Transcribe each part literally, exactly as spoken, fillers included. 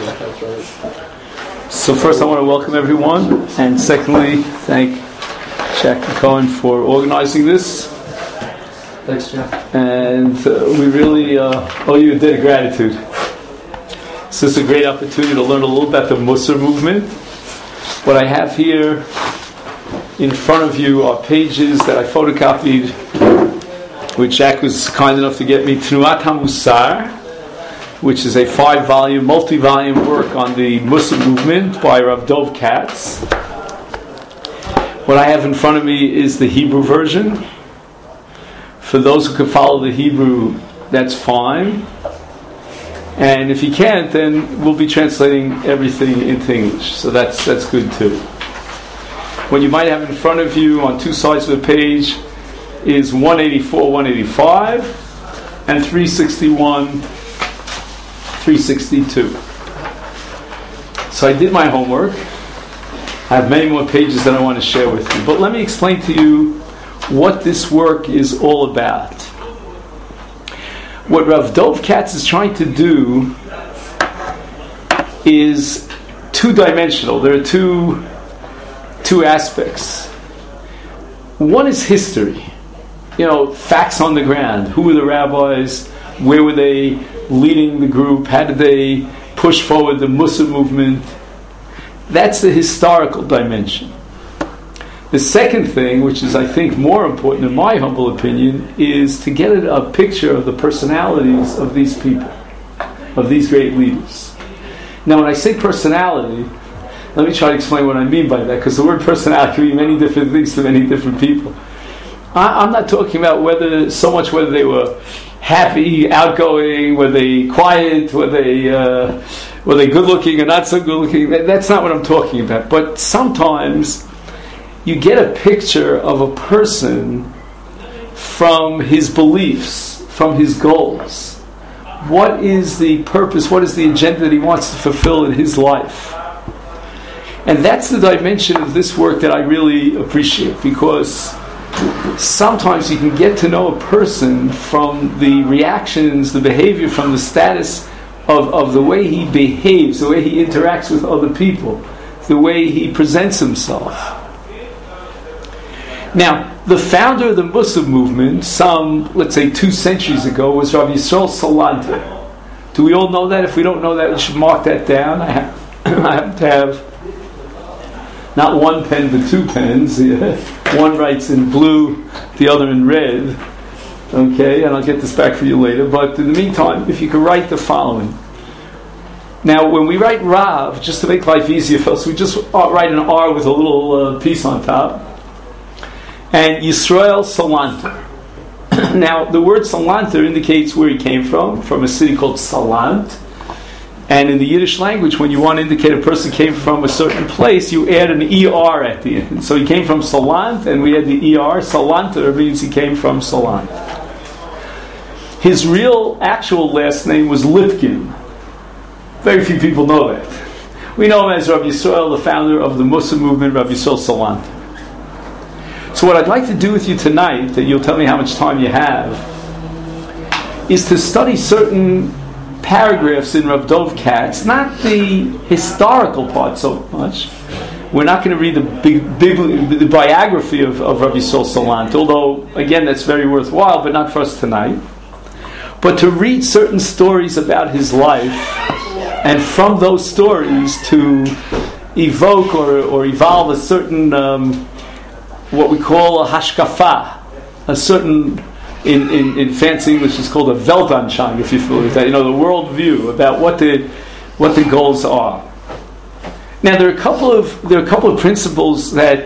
So first I want to welcome everyone, and secondly thank Jackie Cohen for organizing this. Thanks, Jeff. And uh, we really uh, owe you a debt of gratitude. So this is a great opportunity to learn a little about the Musar movement. What I have here in front of you are pages that I photocopied, which Jack was kind enough to get me, Tnuat HaMusar, which is a five-volume, multi-volume work on the Musar movement by Rav Dov Katz. What I have in front of me is the Hebrew version. For those who can follow the Hebrew, that's fine. And if you can't, then we'll be translating everything into English. So that's that's good too. What you might have in front of you on two sides of the page is one eighty-four, one eighty-five, and three sixty-one, three sixty-two. So I did my homework. I have many more pages that I want to share with you. But let me explain to you what this work is all about. What Rav Dov Katz is trying to do is two-dimensional. There are two, two aspects. One is history. You know, facts on the ground. Who were the rabbis? Where were they leading the group? How did they push forward the Musar movement? That's the historical dimension. The second thing, which is I think more important in my humble opinion, is to get a picture of the personalities of these people, of these great leaders. Now when I say personality, let me try to explain what I mean by that, because the word personality can mean many different things to many different people. I, I'm not talking about whether so much whether they were happy, outgoing, were they quiet, were they uh, were they good looking or not so good looking. That, that's not what I'm talking about. But sometimes you get a picture of a person from his beliefs, from his goals. What is the purpose, what is the agenda that he wants to fulfill in his life? And that's the dimension of this work that I really appreciate, because sometimes you can get to know a person from the reactions, the behavior, from the status of, of the way he behaves, the way he interacts with other people, the way he presents himself. Now, the founder of the Musar movement, some, let's say, two centuries ago, was Rav Yisrael Salanter. Do we all know that? If we don't know that, we should mark that down. I have, I have to have not one pen, but two pens. One writes in blue, the other in red. Okay, and I'll get this back for you later. But in the meantime, if you could write the following. Now, when we write Rav, just to make life easier for us, we just write an R with a little uh, piece on top. And Yisrael Salanter. Now, the word Salanter indicates where he came from, from a city called Salant. And in the Yiddish language, when you want to indicate a person came from a certain place, you add an E R at the end. So he came from Salant, and we had the E R. Salanter means he came from Salant. His real, actual last name was Lipkin. Very few people know that. We know him as Rav Yisrael, the founder of the Musar movement, Rav Yisrael Salanter. So what I'd like to do with you tonight, that you'll tell me how much time you have, is to study certain paragraphs in Rav Dov Katz, not the historical part so much. We're not going to read the big, big the biography of, of Rav Yisrael Salanter, although, again, that's very worthwhile, but not for us tonight. But to read certain stories about his life, and from those stories to evoke or, or evolve a certain... Um, what we call a hashkafa, a certain, in, in, in fancy English, is called a Weltanschauung, if you're familiar with that. You know, the world view about what the what the goals are. Now, there are a couple of there are a couple of principles that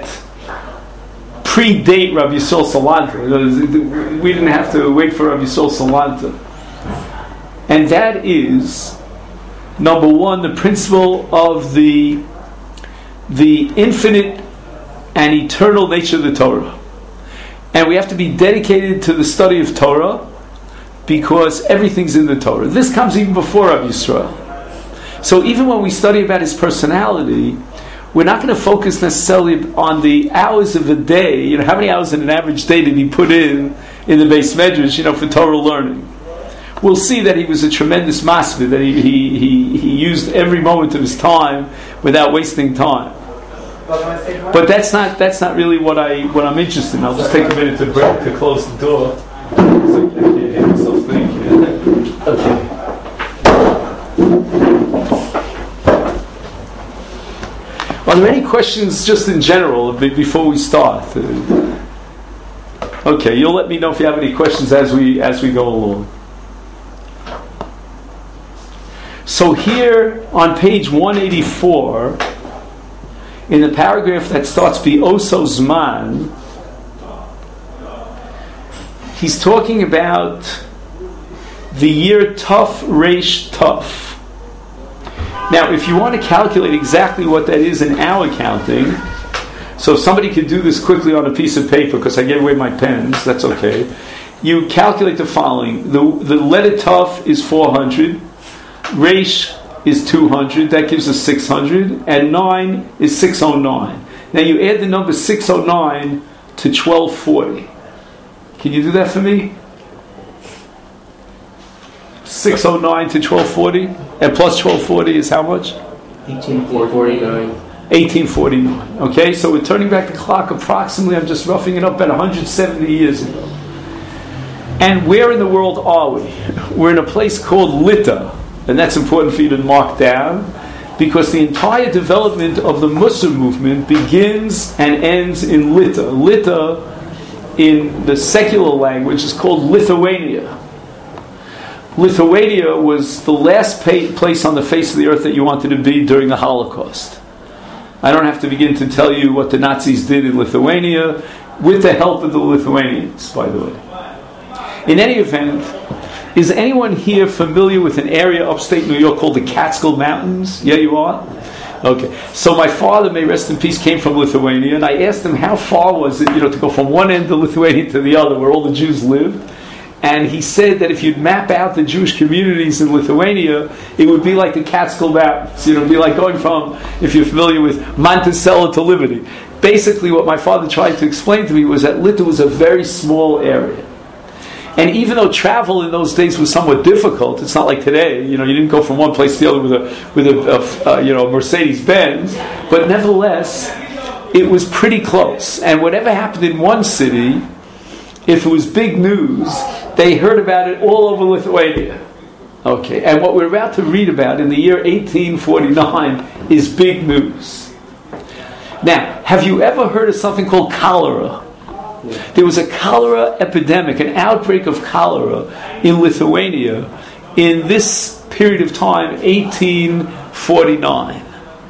predate Rav Yisrael Salanter. We didn't have to wait for Rav Yisrael Salanter, and that is number one, the principle of the the infinite and eternal nature of the Torah. And we have to be dedicated to the study of Torah because everything's in the Torah. This comes even before Rav Yisrael. So even when we study about his personality, we're not going to focus necessarily on the hours of the day. You know, how many hours in an average day did he put in in the Beis Medrash, you know, for Torah learning? We'll see that he was a tremendous masveh, that he, he, he, he used every moment of his time without wasting time. But that's not that's not really what I what I'm interested in. I'll just take a minute to break to close the door. So I can't hear myself thinking. Okay. Are there any questions just in general before we start? Okay, you'll let me know if you have any questions as we as we go along. So here on page one eighty-four, in the paragraph that starts Bi'oso Zman, he's talking about the year Tuf Reish Tuf. Now, if you want to calculate exactly what that is in our counting, so if somebody could do this quickly on a piece of paper, because I gave away my pens, that's okay. You calculate the following. The, the letter Tuf is four hundred, Reish is two hundred, that gives us six hundred, and nine is six hundred nine. Now you add the number six hundred nine to twelve forty. Can you do that for me? six hundred nine to twelve forty, and plus twelve forty is how much? eighteen forty-nine. eighteen forty-nine. Okay, so we're turning back the clock approximately, I'm just roughing it up, about one hundred seventy years ago. And where in the world are we? We're in a place called Lita, and that's important for you to mark down, because the entire development of the Musar movement begins and ends in Lita. Lita, in the secular language, is called Lithuania. Lithuania was the last pa- place on the face of the earth that you wanted to be during the Holocaust. I don't have to begin to tell you what the Nazis did in Lithuania, with the help of the Lithuanians, by the way. In any event, is anyone here familiar with an area upstate New York called the Catskill Mountains? Yeah, you are? Okay. So my father, may rest in peace, came from Lithuania, and I asked him how far was it, you know, to go from one end of Lithuania to the other, where all the Jews lived. And he said that if you'd map out the Jewish communities in Lithuania, it would be like the Catskill Mountains. You know, it would be like going from, if you're familiar with, Monticello to Liberty. Basically, what my father tried to explain to me was that Lita was a very small area. And even though travel in those days was somewhat difficult, it's not like today. You know, you didn't go from one place to the other with a with a, a uh, you know Mercedes Benz. But nevertheless, it was pretty close. And whatever happened in one city, if it was big news, they heard about it all over Lithuania. Okay, and what we're about to read about in the year eighteen forty-nine is big news. Now, have you ever heard of something called cholera? There was a cholera epidemic, an outbreak of cholera in Lithuania in this period of time, eighteen forty-nine.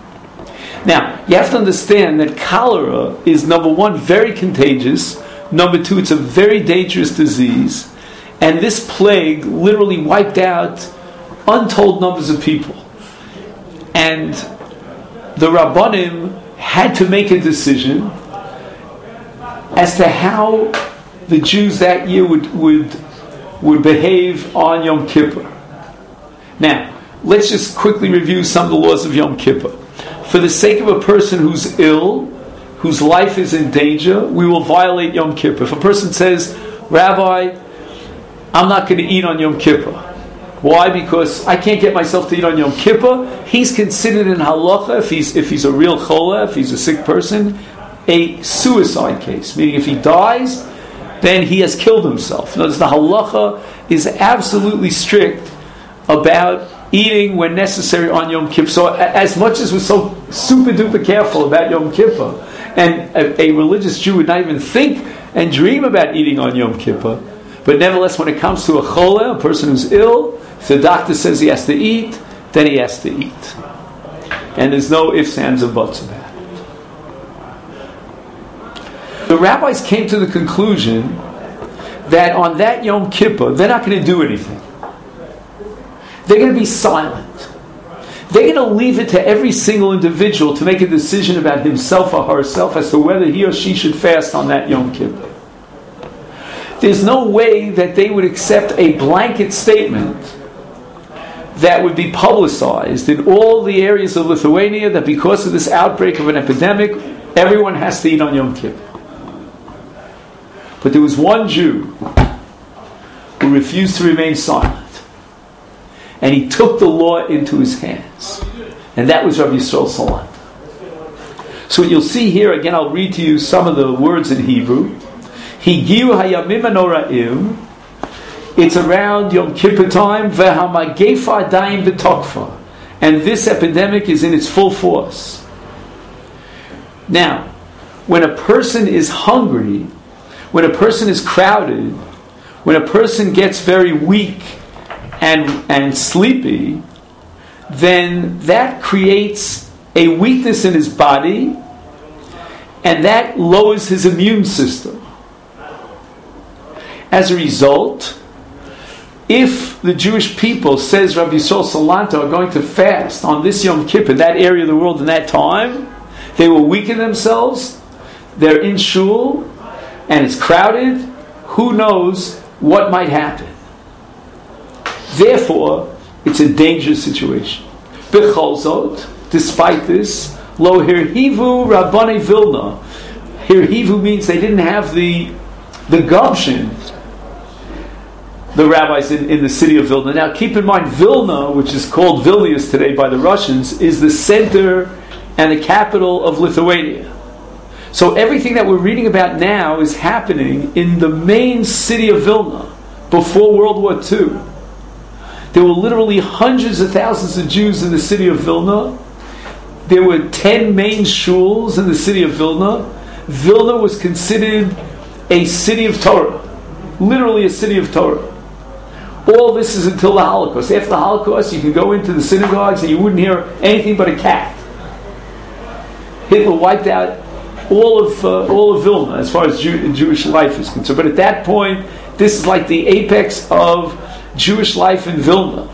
Now, you have to understand that cholera is, number one, very contagious. Number two, it's a very dangerous disease. And this plague literally wiped out untold numbers of people. And the Rabbanim had to make a decision as to how the Jews that year would, would, would behave on Yom Kippur. Now, let's just quickly review some of the laws of Yom Kippur. For the sake of a person who's ill, whose life is in danger, we will violate Yom Kippur. If a person says, Rabbi, I'm not going to eat on Yom Kippur. Why? Because I can't get myself to eat on Yom Kippur. He's considered in halacha, if he's, if he's a real chola, if he's a sick person, a suicide case. Meaning if he dies, then he has killed himself. Notice the halacha is absolutely strict about eating when necessary on Yom Kippur. So as much as we're so super duper careful about Yom Kippur, and a, a religious Jew would not even think and dream about eating on Yom Kippur, but nevertheless when it comes to a chola, a person who's ill, if the doctor says he has to eat, then he has to eat. And there's no ifs, ands, or buts about it. The rabbis came to the conclusion that on that Yom Kippur, they're not going to do anything. They're going to be silent. They're going to leave it to every single individual to make a decision about himself or herself as to whether he or she should fast on that Yom Kippur. There's no way that they would accept a blanket statement that would be publicized in all the areas of Lithuania that because of this outbreak of an epidemic, everyone has to eat on Yom Kippur. But there was one Jew who refused to remain silent. and he took the law into his hands. And that was Rabbi Yisrael Salanter. So what you'll see here, again, I'll read to you some of the words in Hebrew. Higiu hayamim anoraim. It's around Yom Kippur time. V'hamagefa daim b'tokfa. And this epidemic is in its full force. Now, when a person is hungry, when a person is crowded, when a person gets very weak and, and sleepy, then that creates a weakness in his body, and that lowers his immune system. As a result, if the Jewish people, says Rabbi Yisrael Salanter, are going to fast on this Yom Kippur, that area of the world in that time, they will weaken themselves, they're in shul, and it's crowded, who knows what might happen. Therefore, it's a dangerous situation. B'chol zot, despite this, lo hirhivu Rabbanei Vilna. Hirhivu means they didn't have the the gumption, the rabbis in, in the city of Vilna. Now keep in mind, Vilna, which is called Vilnius today by the Russians, is the center and the capital of Lithuania. So everything that we're reading about now is happening in the main city of Vilna before World War Two. There were literally hundreds of thousands of Jews in the city of Vilna. There were ten main shuls in the city of Vilna. Vilna was considered a city of Torah. Literally a city of Torah. All this is until the Holocaust. After the Holocaust, you can go into the synagogues and you wouldn't hear anything but a cat. Hitler wiped out all of uh, all of Vilna as far as Jew, Jewish life is concerned. But at that point, this is like the apex of Jewish life in Vilna.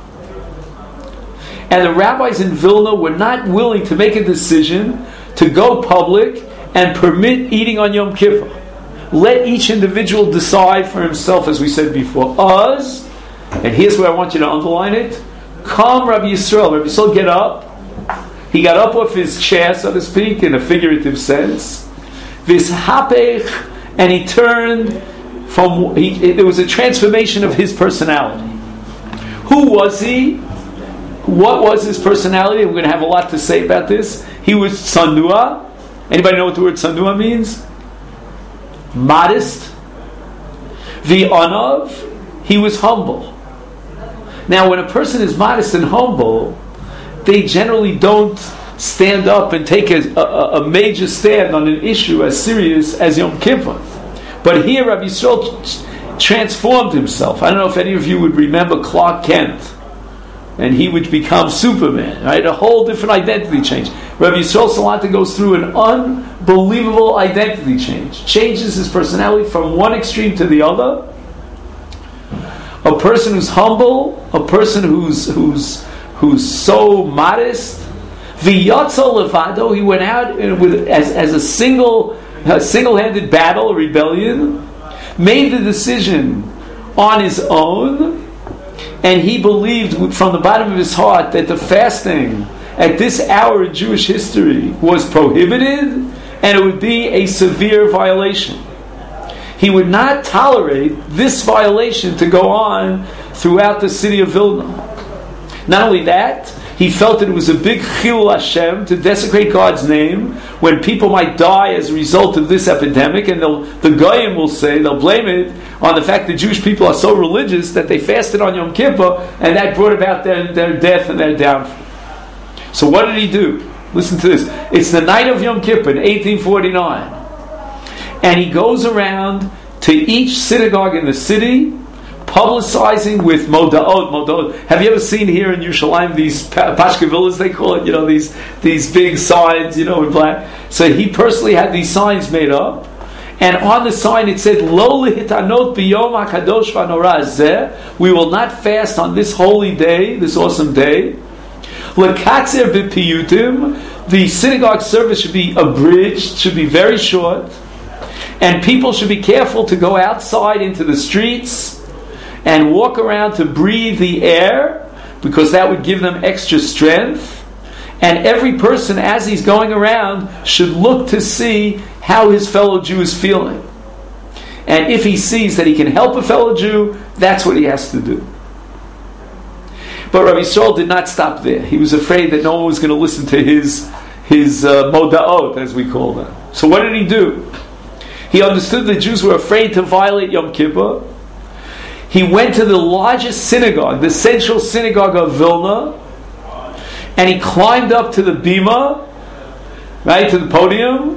And the rabbis in Vilna were not willing to make a decision to go public and permit eating on Yom Kippur. Let each individual decide for himself, as we said before. Us, and here's where I want you to underline it, come Rabbi Yisrael. Rabbi Yisrael get up. He got up off his chair, so to speak, in a figurative sense. Vishapech, and he turned from, he, there was a transformation of his personality. Who was he? What was his personality? We're going to have a lot to say about this. He was tzanua. Anybody know what the word tzanua means? Modest. V'anav, he was humble. Now, when a person is modest and humble, they generally don't stand up and take a, a, a major stand on an issue as serious as Yom Kippur. But here, Rabbi Yisrael transformed himself. I don't know if any of you would remember Clark Kent, and he would become Superman, right? A whole different identity change. Rabbi Yisrael Salanter goes through an unbelievable identity change. Changes his personality from one extreme to the other. A person who's humble, a person who's who's who's so modest. V'yatzo levado, he went out with as as a single a single-handed battle, a rebellion, made the decision on his own. And he believed from the bottom of his heart that the fasting at this hour in Jewish history was prohibited, and it would be a severe violation. He would not tolerate this violation to go on throughout the city of Vilna. Not only that, he felt that it was a big chilul Hashem to desecrate God's name when people might die as a result of this epidemic, and the Goyim will say, they'll blame it on the fact that Jewish people are so religious that they fasted on Yom Kippur, and that brought about their, their death and their downfall. So what did he do? Listen to this. It's the night of Yom Kippur in eighteen forty-nine. And he goes around to each synagogue in the city, publicizing with modaot. Modaot. Have you ever seen here in Yerushalayim these pashkevillas, they call it, you know, these these big signs, you know, in black? So he personally had these signs made up, and on the sign it said, Lo lehitanot biyom hakadosh v'hanora hazeh, we will not fast on this holy day, this awesome day. Lekatzer b'piyutim, the synagogue service should be abridged, should be very short, and people should be careful to go outside into the streets and walk around to breathe the air, because that would give them extra strength. And every person, as he's going around, should look to see how his fellow Jew is feeling. And if he sees that he can help a fellow Jew, that's what he has to do. But Rabbi Yisrael did not stop there. He was afraid that no one was going to listen to his his uh, moda'ot, as we call them. So what did he do? He understood the Jews were afraid to violate Yom Kippur. He went to the largest synagogue, the central synagogue of Vilna, and he climbed up to the bima, right, to the podium,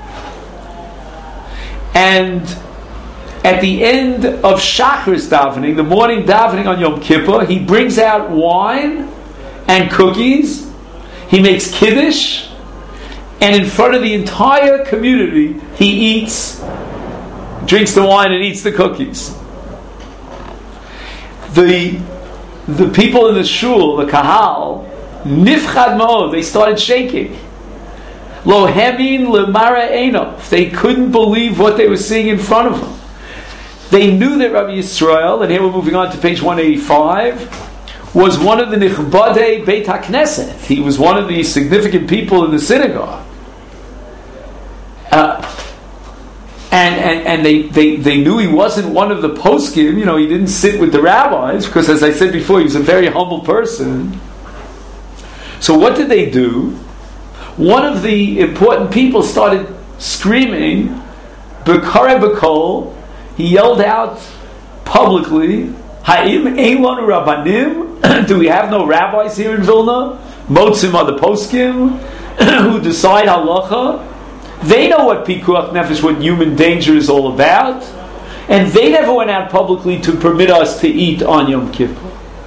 and at the end of Shacharis davening, the morning davening on Yom Kippur, he brings out wine and cookies, he makes kiddush, and in front of the entire community, he eats, drinks the wine and eats the cookies. The the people in the shul, the kahal, nifchad ma'od, they started shaking. Lo hemin lemara einov, they couldn't believe what they were seeing in front of them. They knew that Rabbi Yisrael, and here we're moving on to page one eighty-five, was one of the nichbadei Beit HaKnesset. He was one of the significant people in the synagogue. Uh, and and, and they, they, they knew he wasn't one of the poskim, you know, he didn't sit with the rabbis, because as I said before, he was a very humble person. So what did they do? One of the important people started screaming, B'kareh b'kol, he yelled out publicly, Ha'im ein lanu rabbanim? Do we have no rabbis here in Vilna? Motzim are the poskim who decide halacha. They know what pikuach nefesh, what human danger is all about, and they never went out publicly to permit us to eat on Yom Kippur.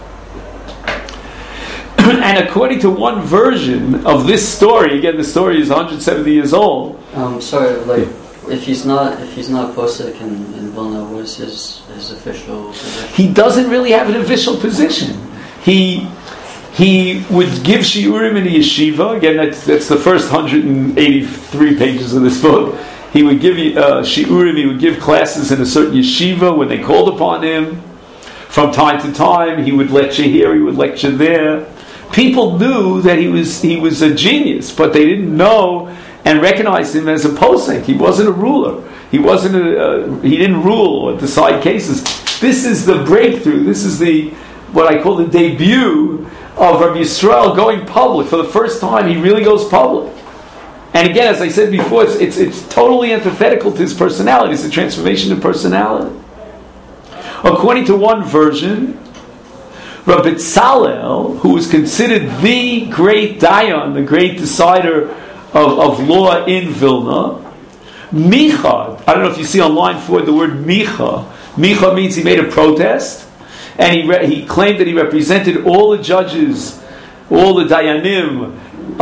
And according to one version of this story, again the story is one hundred seventy years old. Um, sorry, like if he's not if he's not posek in, in Vilna, what is his his official position? He doesn't really have an official position. He he would give shiurim in the yeshiva. Again, that's that's the first one hundred eighty-three pages of this book. He would give uh, shiurim. He would give classes in a certain yeshiva when they called upon him. From time to time, he would lecture here. He would lecture there. People knew that he was he was a genius, but they didn't know and recognize him as a posek. He wasn't a ruler. He wasn't a, uh, he didn't rule or decide cases. This is the breakthrough. This is the what I call the debut of Rabbi Yisrael going public. For the first time, he really goes public. And again, as I said before, it's it's, it's totally antithetical to his personality. It's a transformation of personality. According to one version, Rabbi Tzalel, who was considered the great dayan, the great decider of, of law in Vilna, Micha, I don't know if you see on line four the word Micha. Micha means he made a protest, and he re- he claimed that he represented all the judges, all the dayanim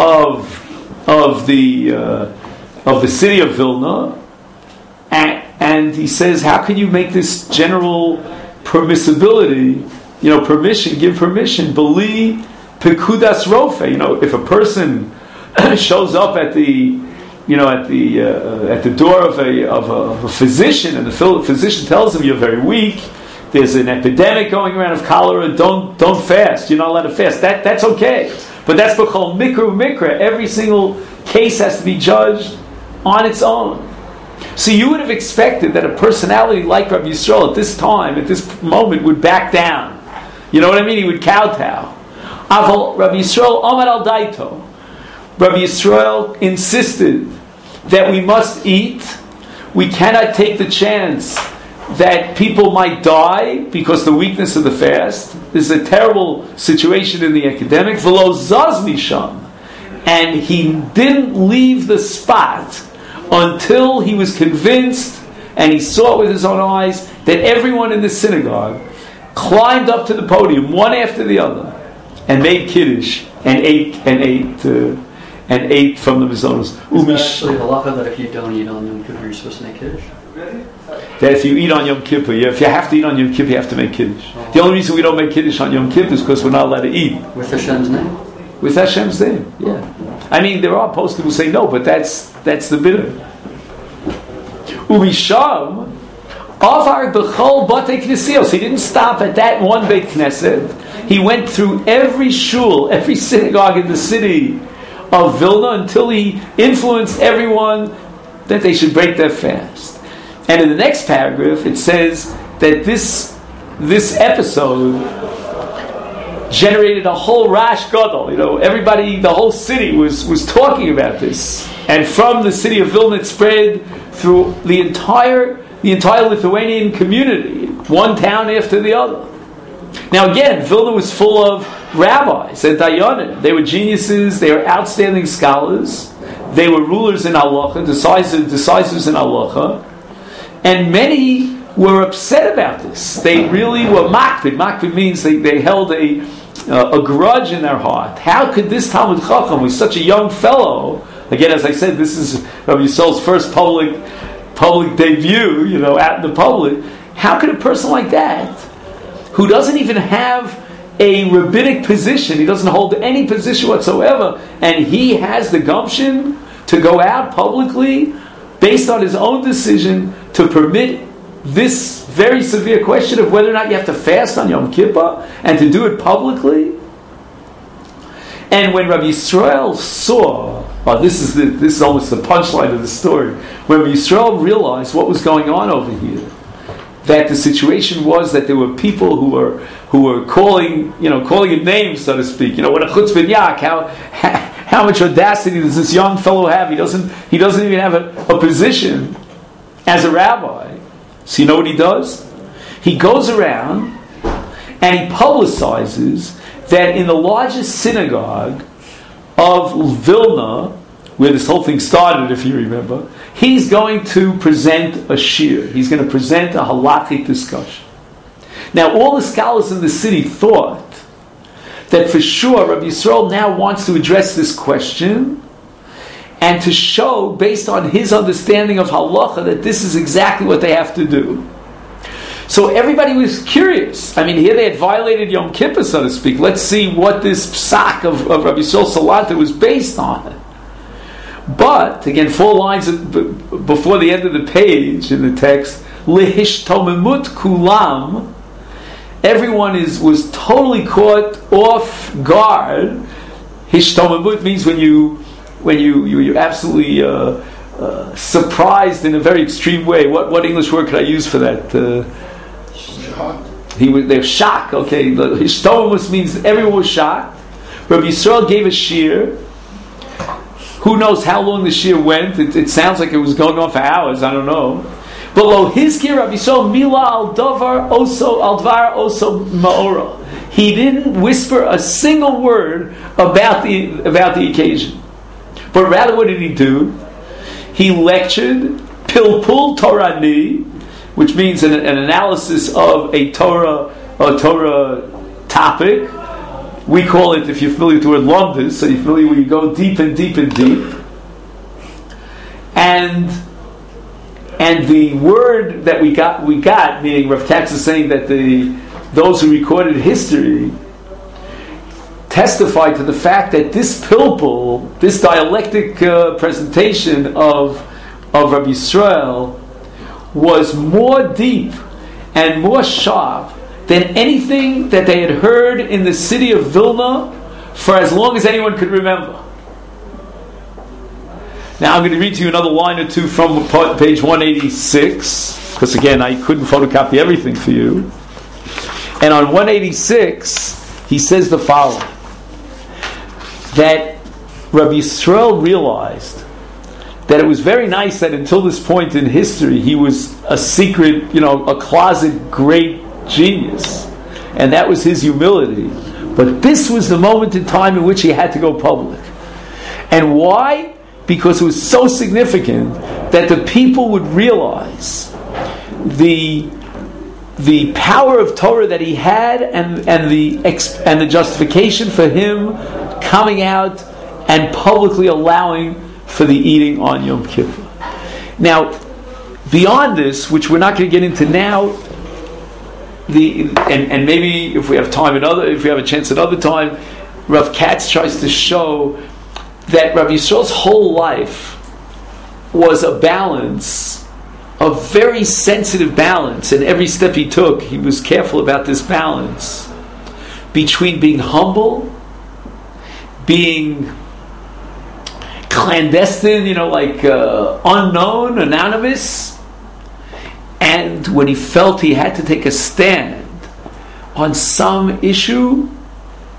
of of the uh, of the city of Vilna, and, and he says, how can you make this general permissibility? You know, permission, give permission. Beli pekudas rofe. You know, if a person shows up at the, you know, at the uh, at the door of a of a, of a physician, and the physician tells him you're very weak. There's an epidemic going around of cholera. Don't don't fast. You're not allowed to fast. That that's okay. But that's b'chol mikra mikra. Every single case has to be judged on its own. So you would have expected that a personality like Rabbi Yisrael at this time, at this moment, would back down. You know what I mean? He would kowtow. Aval Rabbi Yisrael Amar al Daito. Rabbi Yisrael insisted that we must eat. We cannot take the chance that people might die because the weakness of the fast. This is a terrible situation in the academic. V'lo zaz misham. And he didn't leave the spot until he was convinced, and he saw it with his own eyes, that everyone in the synagogue climbed up to the podium, one after the other, and made kiddush, and ate, and ate, uh, and ate from the mizonos. Is that actually halacha that if you don't eat on Yom Kippur, you're supposed to make kiddush? That if you eat on Yom Kippur, yeah, if you have to eat on Yom Kippur, you have to make kiddush. Oh. The only reason we don't make kiddush on Yom Kippur is because we're not allowed to eat. With Hashem's name? With Hashem's name, yeah. I mean, there are posts who say no, but that's that's the bid'ah. Umisham avar b'chol batei knesios. He didn't stop at that one Beit Knesset. He went through every shul, every synagogue in the city of Vilna until he influenced everyone that they should break their fast. And in the next paragraph, it says that this this episode generated a whole rash gadol. You know, everybody, the whole city was, was talking about this. And from the city of Vilna it spread through the entire the entire Lithuanian community, one town after the other. Now again, Vilna was full of rabbis and dayanim. They were geniuses, they were outstanding scholars, they were rulers in halacha, decisors, decisors in halacha, and many were upset about this. They really were makpid. Makpid means they, they held a uh, a grudge in their heart. How could this Talmud Chacham, who's such a young fellow, again, as I said, this is Rabbi Yisrael's first public public debut, you know, out in the public. How could a person like that, who doesn't even have a rabbinic position, he doesn't hold any position whatsoever, and he has the gumption to go out publicly, based on his own decision, to permit this very severe question of whether or not you have to fast on Yom Kippur, and to do it publicly? And when Rabbi Yisrael saw, oh, this is the, this is almost the punchline of the story, when Rabbi Yisrael realized what was going on over here, that the situation was that there were people who were who were calling, you know, calling him names, so to speak. You know, what a chutz v'nyak, how how much audacity does this young fellow have? He doesn't he doesn't even have a, a position as a rabbi. So you know what he does? He goes around and he publicizes that in the largest synagogue of Vilna, where this whole thing started, if you remember, he's going to present a shir. He's going to present a halakhic discussion. Now, all the scholars in the city thought that for sure Rabbi Yisrael now wants to address this question and to show, based on his understanding of halacha, that this is exactly what they have to do. So everybody was curious. I mean, here they had violated Yom Kippur, so to speak. Let's see what this psak of, of Rabbi Yisrael Salanter was based on. But, again, four lines of, before the end of the page in the text, Lehishtomimut kulam, everyone is was totally caught off guard. Hishtomimut means when you when you, you you're absolutely uh, uh, surprised in a very extreme way. What what English word could I use for that? Uh, he was they're shocked. Okay, Hishtomimut means everyone was shocked. Rabbi Yisrael gave a shir. Who knows how long the shir went? It, it sounds like it was going on for hours. I don't know. But lo hizkir Rabbi Yisrael mila al davar oso al dvar oso maora. He didn't whisper a single word about the about the occasion. But rather, what did he do? He lectured pilpul Torani, which means an, an analysis of a Torah a Torah topic. We call it, if you're familiar with the word lumdus, so you're familiar where you go deep and deep and deep. And and the word that we got, we got, meaning Rav Katz is saying that the those who recorded history testified to the fact that this pilpul, this dialectic uh, presentation of of Rabbi Yisrael was more deep and more sharp than anything that they had heard in the city of Vilna for as long as anyone could remember. Now I'm going to read to you another line or two from page one eighty-six, because again I couldn't photocopy everything for you. And on one eighty-six he says the following, that Rabbi Yisrael realized that it was very nice that until this point in history he was a secret, you know, a closet great genius, and that was his humility. But this was the moment in time in which he had to go public. And why? Because it was so significant that the people would realize the the power of Torah that he had, and and the and the justification for him coming out and publicly allowing for the eating on Yom Kippur. Now, beyond this, which we're not going to get into now, The, and, and maybe if we have time another, if we have a chance another time, Rav Katz tries to show that Rabbi Yisrael's whole life was a balance, a very sensitive balance, and every step he took, he was careful about this balance between being humble, being clandestine, you know, like uh, unknown, anonymous, and when he felt he had to take a stand on some issue,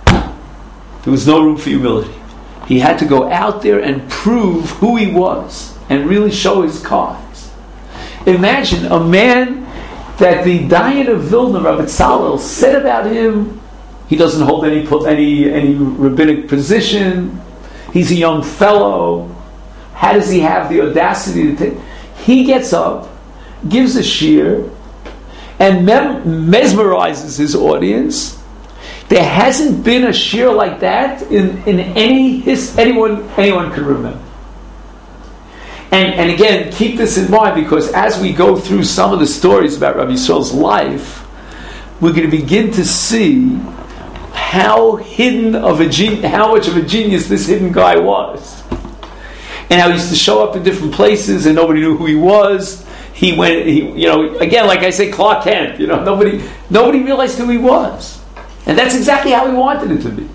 There was no room for humility. He had to go out there and prove who he was and really show his cards. Imagine a man that the Dayan of Vilna, Rabbi Tzalel, said about him, he doesn't hold any any any rabbinic position, he's a young fellow. How does he have the audacity to take? He gets up, gives a shir, and mem- mesmerizes his audience. There hasn't been a shir like that in, in any his anyone anyone could remember. And and again, keep this in mind, because as we go through some of the stories about Rabbi Yisrael's life, we're going to begin to see how hidden of a gen- how much of a genius this hidden guy was, and how he used to show up in different places and nobody knew who he was. He went, he, you know, again, like I say, Clark Kent. You know, nobody nobody realized who he was. And that's exactly how he wanted it to be.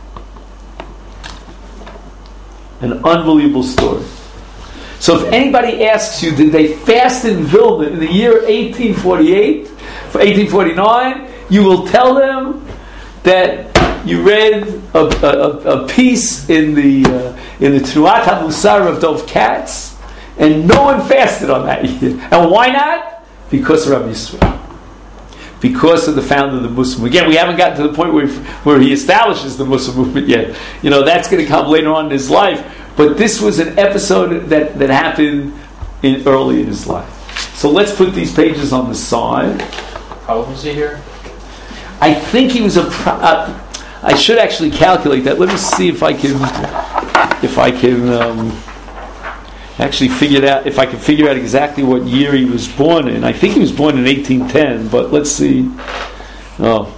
An unbelievable story. So if anybody asks you, did they fast in Vilna in the year eighteen forty-eight, for eighteen forty-nine, you will tell them that you read a, a, a piece in the uh, in the Tenuat HaMusar of Dov Katz, and no one fasted on that year. And why not? Because of Rabbi Yisrael. Because of the founder of the Muslim. Again, we haven't gotten to the point where where he establishes the Muslim movement yet. You know, that's going to come later on in his life. But this was an episode that, that happened in, early in his life. So let's put these pages on the side. How old was he here? I think he was a. Uh, I should actually calculate that. Let me see if I can. If I can. Um, Actually, figured out if I can figure out exactly what year he was born in. I think he was born in eighteen ten, but let's see. Oh,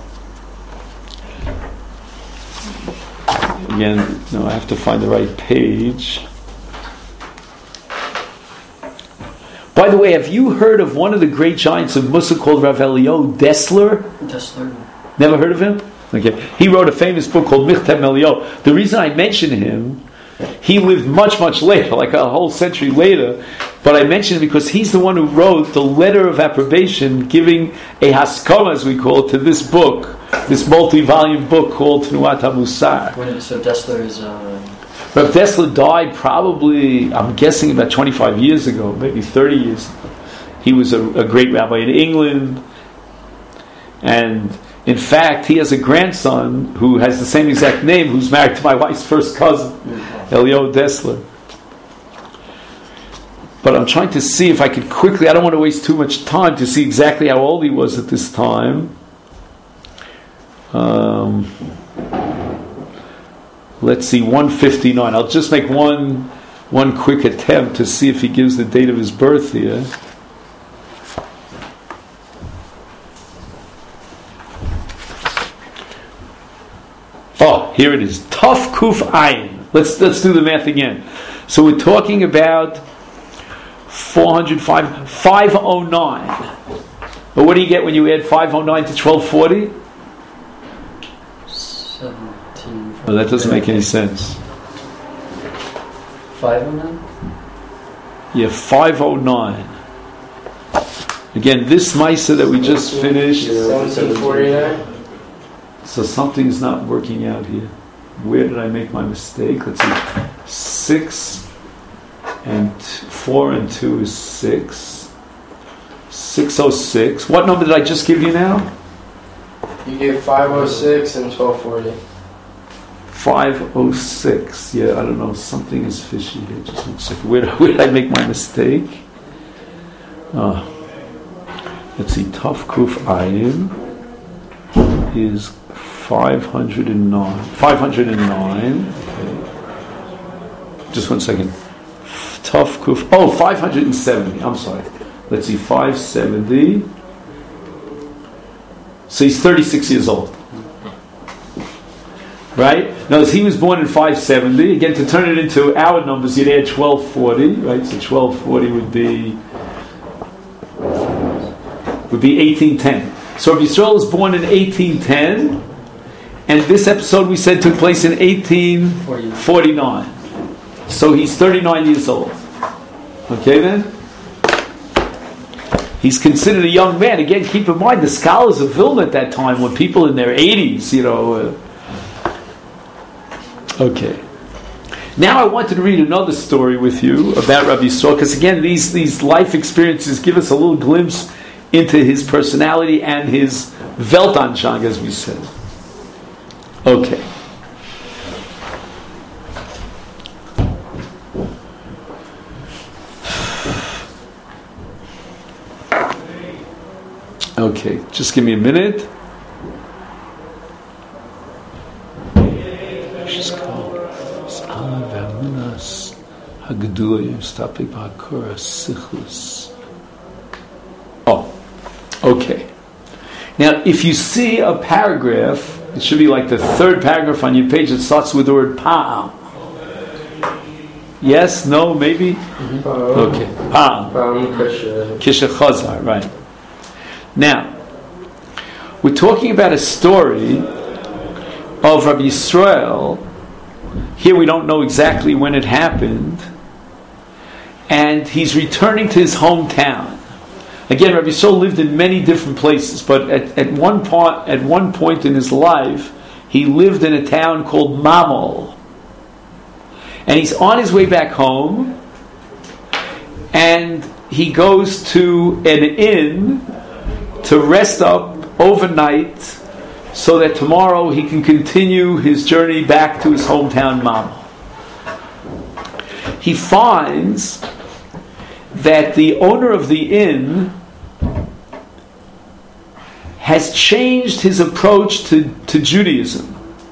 again, no, I have to find the right page. By the way, have you heard of one of the great giants of Mussar called Rav Eliyahu Dessler? Dessler. Never heard of him? Okay, he wrote a famous book called Michtav Eliyahu. The reason I mention him. He lived much, much later, like a whole century later. But I mention it because he's the one who wrote the letter of approbation, giving a haskama, as we call it, to this book, this multi-volume book called Tenuat HaMusar. When, so Dessler is... Uh... Rav Dessler died probably, I'm guessing, about twenty-five years ago, maybe thirty years ago. He was a, a great rabbi in England. And... in fact, he has a grandson who has the same exact name, who's married to my wife's first cousin, Eliyahu Dessler. But I'm trying to see if I could quickly, I don't want to waste too much time to see exactly how old he was at this time. Um, let's see, one fifty-nine. I'll just make one, one quick attempt to see if he gives the date of his birth here. Oh, here it is. Tuf Kuf Ayin. Let's let's do the math again. So we're talking about four hundred five, five oh nine. But what do you get when you add five oh nine to twelve forty? seventeen. Well, that doesn't make any sense. five oh nine? Yeah, five oh nine. Again, this Maisa that we just finished. seventeen forty-nine. So something's not working out here. Where did I make my mistake? Let's see. Six and t- four and two is six. Six oh six. What number did I just give you now? You gave five oh six and twelve forty. Five oh six. Yeah, I don't know. Something is fishy here. Just one second. Where, where did I make my mistake? Uh, let's see. Tuf Kuf Ayin is five hundred nine. five hundred nine. Okay. Just one second. Tuf Kuf. Oh, five hundred seventy. I'm sorry. Let's see. five seventy. So he's thirty-six years old. Right? Now, he was born in five seventy. Again, to turn it into our numbers, you'd add twelve forty. Right? So twelve forty would be would be eighteen ten. So Rabbi Yisrael was born in eighteen ten, and this episode we said took place in eighteen forty-nine. So he's thirty-nine years old. Okay then? He's considered a young man. Again, keep in mind, the scholars of Vilna at that time were people in their eighties, you know. Uh, Okay. Now I wanted to read another story with you about Rabbi Yisrael, because again, these, these life experiences give us a little glimpse into his personality and his Weltanschauung, as we said. Okay. Okay, just give me a minute. Oh, okay. Now, if you see a paragraph, it should be like the third paragraph on your page that starts with the word Pa'am. Yes? No? Maybe? Mm-hmm. Okay. Pa'am. Pa'am Kisha Chazar, right. Now, we're talking about a story of Rabbi Yisrael. Here we don't know exactly when it happened. And he's returning to his hometown. Again, Rabbi Yisrael lived in many different places, but at, at one point, at one point in his life, he lived in a town called Mamol. And he's on his way back home, and he goes to an inn to rest up overnight so that tomorrow he can continue his journey back to his hometown Mamol. He finds that the owner of the inn has changed his approach to, to Judaism.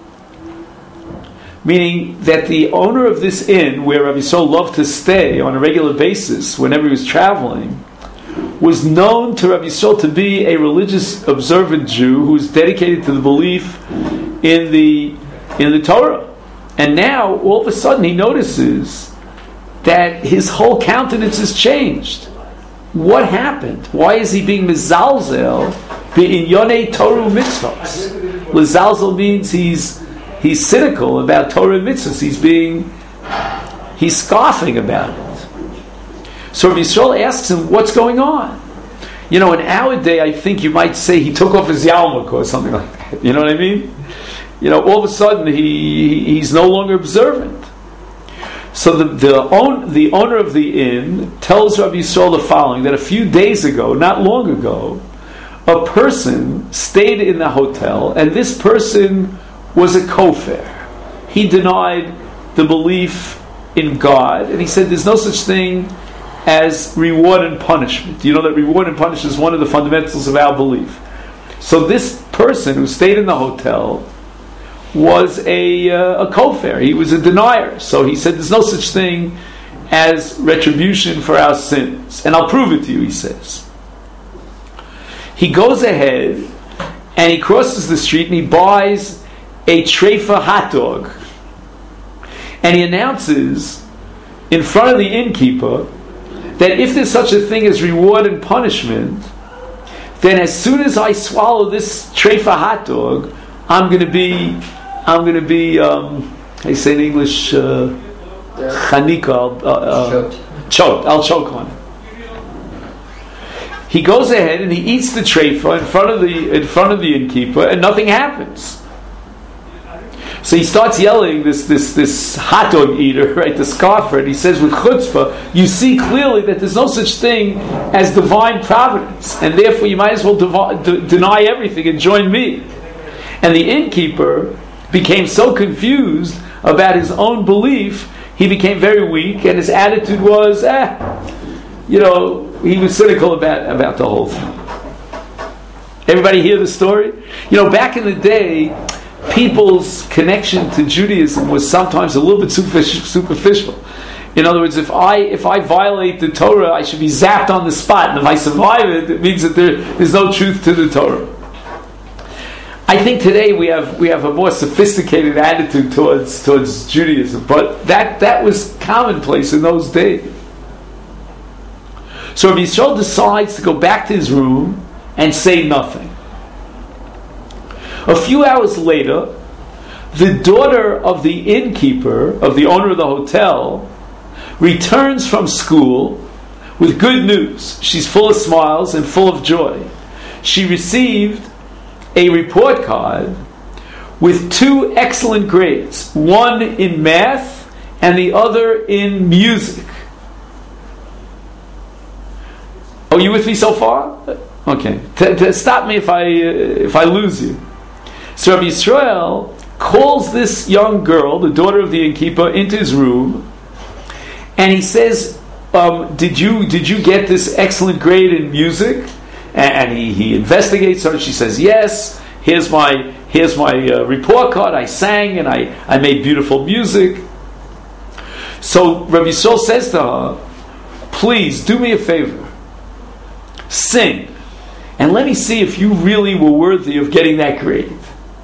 Meaning that the owner of this inn, where Rabbi Yisrael loved to stay on a regular basis whenever he was traveling, was known to Rabbi Yisrael to be a religious observant Jew who was dedicated to the belief in the in the Torah. And now, all of a sudden, he notices that his whole countenance has changed. What happened? Why is he being mezalzel in yonei Torah mitzvahs? Mezalzel means he's he's cynical about Torah mitzvahs. He's being he's scoffing about it. So Rabbi Yisrael asks him, "What's going on?" You know, in our day, I think you might say he took off his yarmulke or something like that. You know what I mean? You know, all of a sudden he he's no longer observant. So the the, own, the owner of the inn tells Rabbi Yisrael the following, that a few days ago, not long ago, a person stayed in the hotel, and this person was a kofar. He denied the belief in God, and he said there's no such thing as reward and punishment. You know that reward and punishment is one of the fundamentals of our belief. So this person who stayed in the hotel was a uh, a kofar. He was a denier. So he said there's no such thing as retribution for our sins. And I'll prove it to you, he says. He goes ahead and he crosses the street and he buys a treifa hot dog. And he announces in front of the innkeeper that if there's such a thing as reward and punishment, then as soon as I swallow this treifa hot dog, I'm going to be I'm going to be, um, I say in English, uh, chanika, uh, uh, choked. choked. I'll choke on it. He goes ahead and he eats the treifa in front of the in front of the innkeeper, and nothing happens. So he starts yelling, this this this hot dog eater, right, the scoffer, and he says with chutzpah, you see clearly that there's no such thing as divine providence, and therefore you might as well devi- de- deny everything and join me. And the innkeeper became so confused about his own belief, he became very weak, and his attitude was, eh, you know, he was cynical about, about the whole thing. Everybody hear the story? You know, back in the day, people's connection to Judaism was sometimes a little bit superficial. In other words, if I if I violate the Torah, I should be zapped on the spot, and if I survive it, it means that there is no truth to the Torah. I think today we have we have a more sophisticated attitude towards towards Judaism, but that, that was commonplace in those days. So Rabbi Yisrael decides to go back to his room and say nothing. A few hours later, the daughter of the innkeeper, of the owner of the hotel, returns from school with good news. She's full of smiles and full of joy. She received a report card with two excellent grades, one in math and the other in music. Are you with me so far? Okay. T- t- stop me if I uh, if I lose you. So Rabbi Yisrael calls this young girl, the daughter of the innkeeper, into his room, and he says, um, "Did you did you get this excellent grade in music?" And, and he, he investigates her, and she says, "Yes. Here's my here's my uh, report card. I sang and I, I made beautiful music." So Rabbi Yisrael says to her, "Please do me a favor. Sing, and let me see if you really were worthy of getting that grade."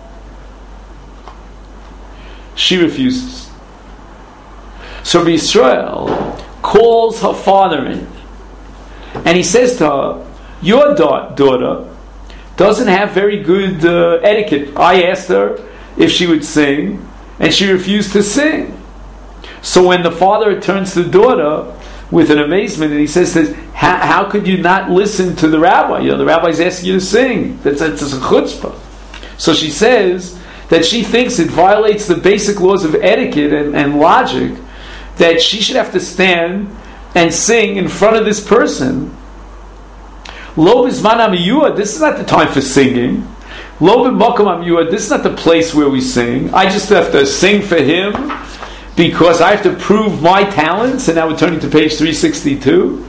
She refuses. So Rabbi Yisrael calls her father in, and he says to her, "Your da- daughter doesn't have very good uh, etiquette. I asked her if she would sing, and she refused to sing." So when the father turns to the daughter with an amazement, and he says, how, how could you not listen to the rabbi? You know, the rabbi's asking you to sing. That's, that's a chutzpah. So she says that she thinks it violates the basic laws of etiquette and, and logic, that she should have to stand and sing in front of this person. Lo b'zman hamiyuah, this is not the time for singing. Lo b'makom hamiyuah, this is not the place where we sing. I just have to sing for him because I have to prove my talents. And now we're turning to page three sixty-two.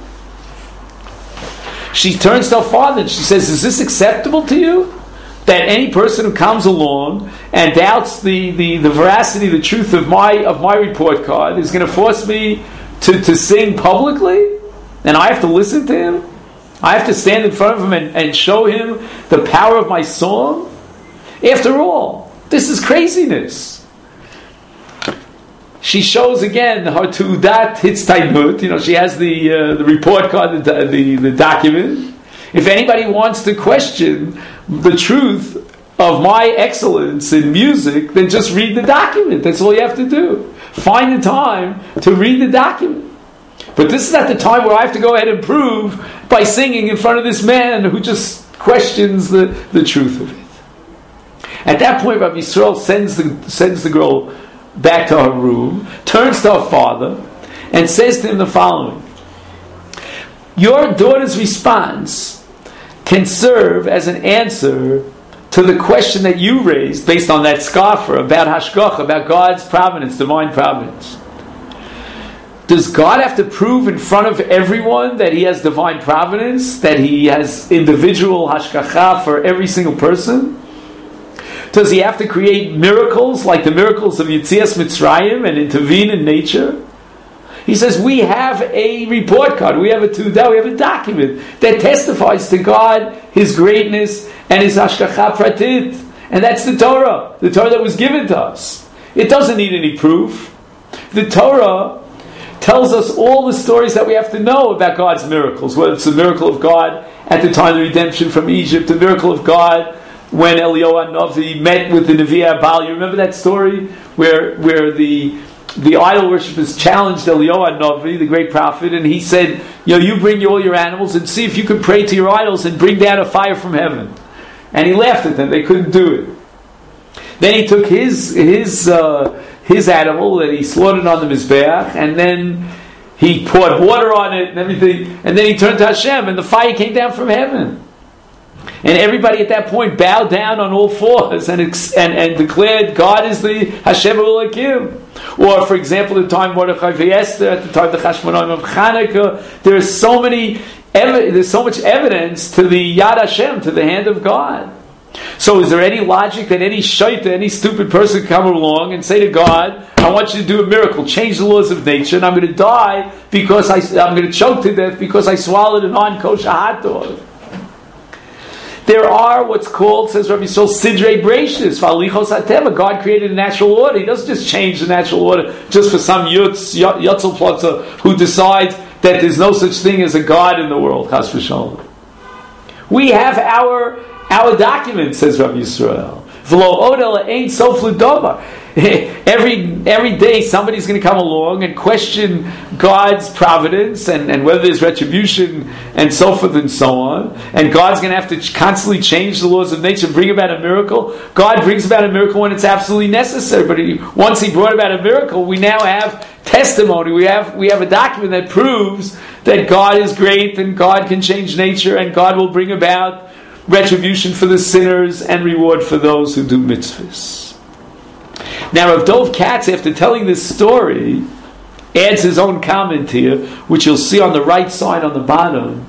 She turns to her father and she says, "Is this acceptable to you? That any person who comes along and doubts the, the, the veracity, the truth of my of my report card is going to force me to, to sing publicly? And I have to listen to him? I have to stand in front of him and, and show him the power of my song? After all, this is craziness." She shows again her Tu'udat Hitztainut. You know, she has the uh, the report card, the, the the document. If anybody wants to question the truth of my excellence in music, then just read the document. That's all you have to do. Find the time to read the document. But this is not the time where I have to go ahead and prove by singing in front of this man who just questions the, the truth of it. At that point, Rabbi Yisrael sends the sends the girl back to her room, turns to her father, and says to him the following: "Your daughter's response can serve as an answer to the question that you raised based on that scoffer about hashgacha, about God's providence, divine providence. Does God have to prove in front of everyone that He has divine providence, that He has individual hashgacha for every single person? Does He have to create miracles like the miracles of Yetzias Mitzrayim and intervene in nature?" He says, we have a report card, we have a Tu'udah, we have a document that testifies to God, His greatness, and His hashgacha pratit. And that's the Torah, the Torah that was given to us. It doesn't need any proof. The Torah tells us all the stories that we have to know about God's miracles, whether it's the miracle of God at the time of the redemption from Egypt, the miracle of God when Eliyahu HaNavi met with the Nevi Abal. You remember that story where where the the idol worshippers challenged Eliyahu HaNavi, the great prophet, and he said, you know, you bring all your animals and see if you can pray to your idols and bring down a fire from heaven. And he laughed at them; they couldn't do it. Then he took his his uh, his animal that he slaughtered on the Mizbeach, and then he poured water on it and everything, and then he turned to Hashem, and the fire came down from heaven. And everybody at that point bowed down on all fours and and, and declared God is the Hashem Elokim. Or, for example, at the time of Mordechai V'Esther, at the time of the Chashmonaim of Chanukah, there is so many, there's so much evidence to the Yad Hashem, to the hand of God. So, is there any logic that any shaita, any stupid person, come along and say to God, "I want you to do a miracle, change the laws of nature, and I'm going to die because I, I'm going to choke to death because I swallowed an non-kosher hot dog"? There are what's called, says Rabbi Yisrael, Sidrei Breishis, V'alichos HaTeva. God created a natural order. He doesn't just change the natural order just for some yutz, yutzel plotzer who decides that there's no such thing as a God in the world. Chas v'shalom. We have our our document, says Rabbi Yisrael. V'lo od ela ein sof l'davar. every every day somebody's going to come along and question God's providence and, and whether there's retribution and so forth and so on. And God's going to have to constantly change the laws of nature and bring about a miracle. God brings about a miracle when it's absolutely necessary. But he, once He brought about a miracle, we now have testimony. We have we have a document that proves that God is great and God can change nature and God will bring about retribution for the sinners and reward for those who do mitzvahs. Now, Rav Dov Katz, after telling this story, adds his own comment here, which you'll see on the right side on the bottom,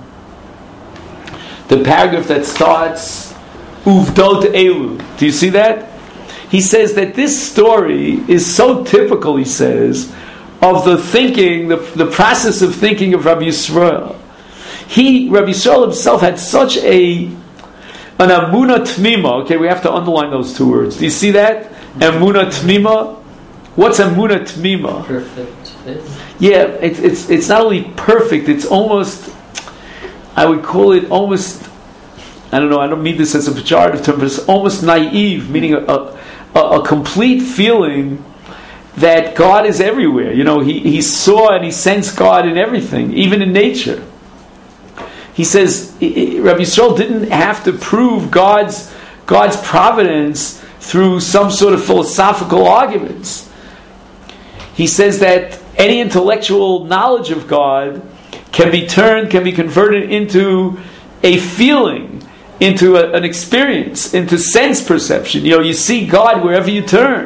the paragraph that starts Uvdot Elu. Do you see that? He says that this story is so typical, he says, of the thinking, the, the process of thinking of Rabbi Yisrael. He, Rabbi Yisrael himself, had such a an Amunah Tmima. Okay, we have to underline those two words. Do you see that? Amunah Tmima. What's Amunah Tmima? Perfect faith. Yeah, it's it's it's not only perfect. It's almost, I would call it almost. I don't know. I don't mean this as a pejorative term, but it's almost naive, meaning a a, a complete feeling that God is everywhere. You know, he he saw and he sensed God in everything, even in nature. He says Rabbi Yisrael didn't have to prove God's God's providence through some sort of philosophical arguments. He says that any intellectual knowledge of God can be turned, can be converted into a feeling, into a, an experience, into sense perception. You know, you see God wherever you turn.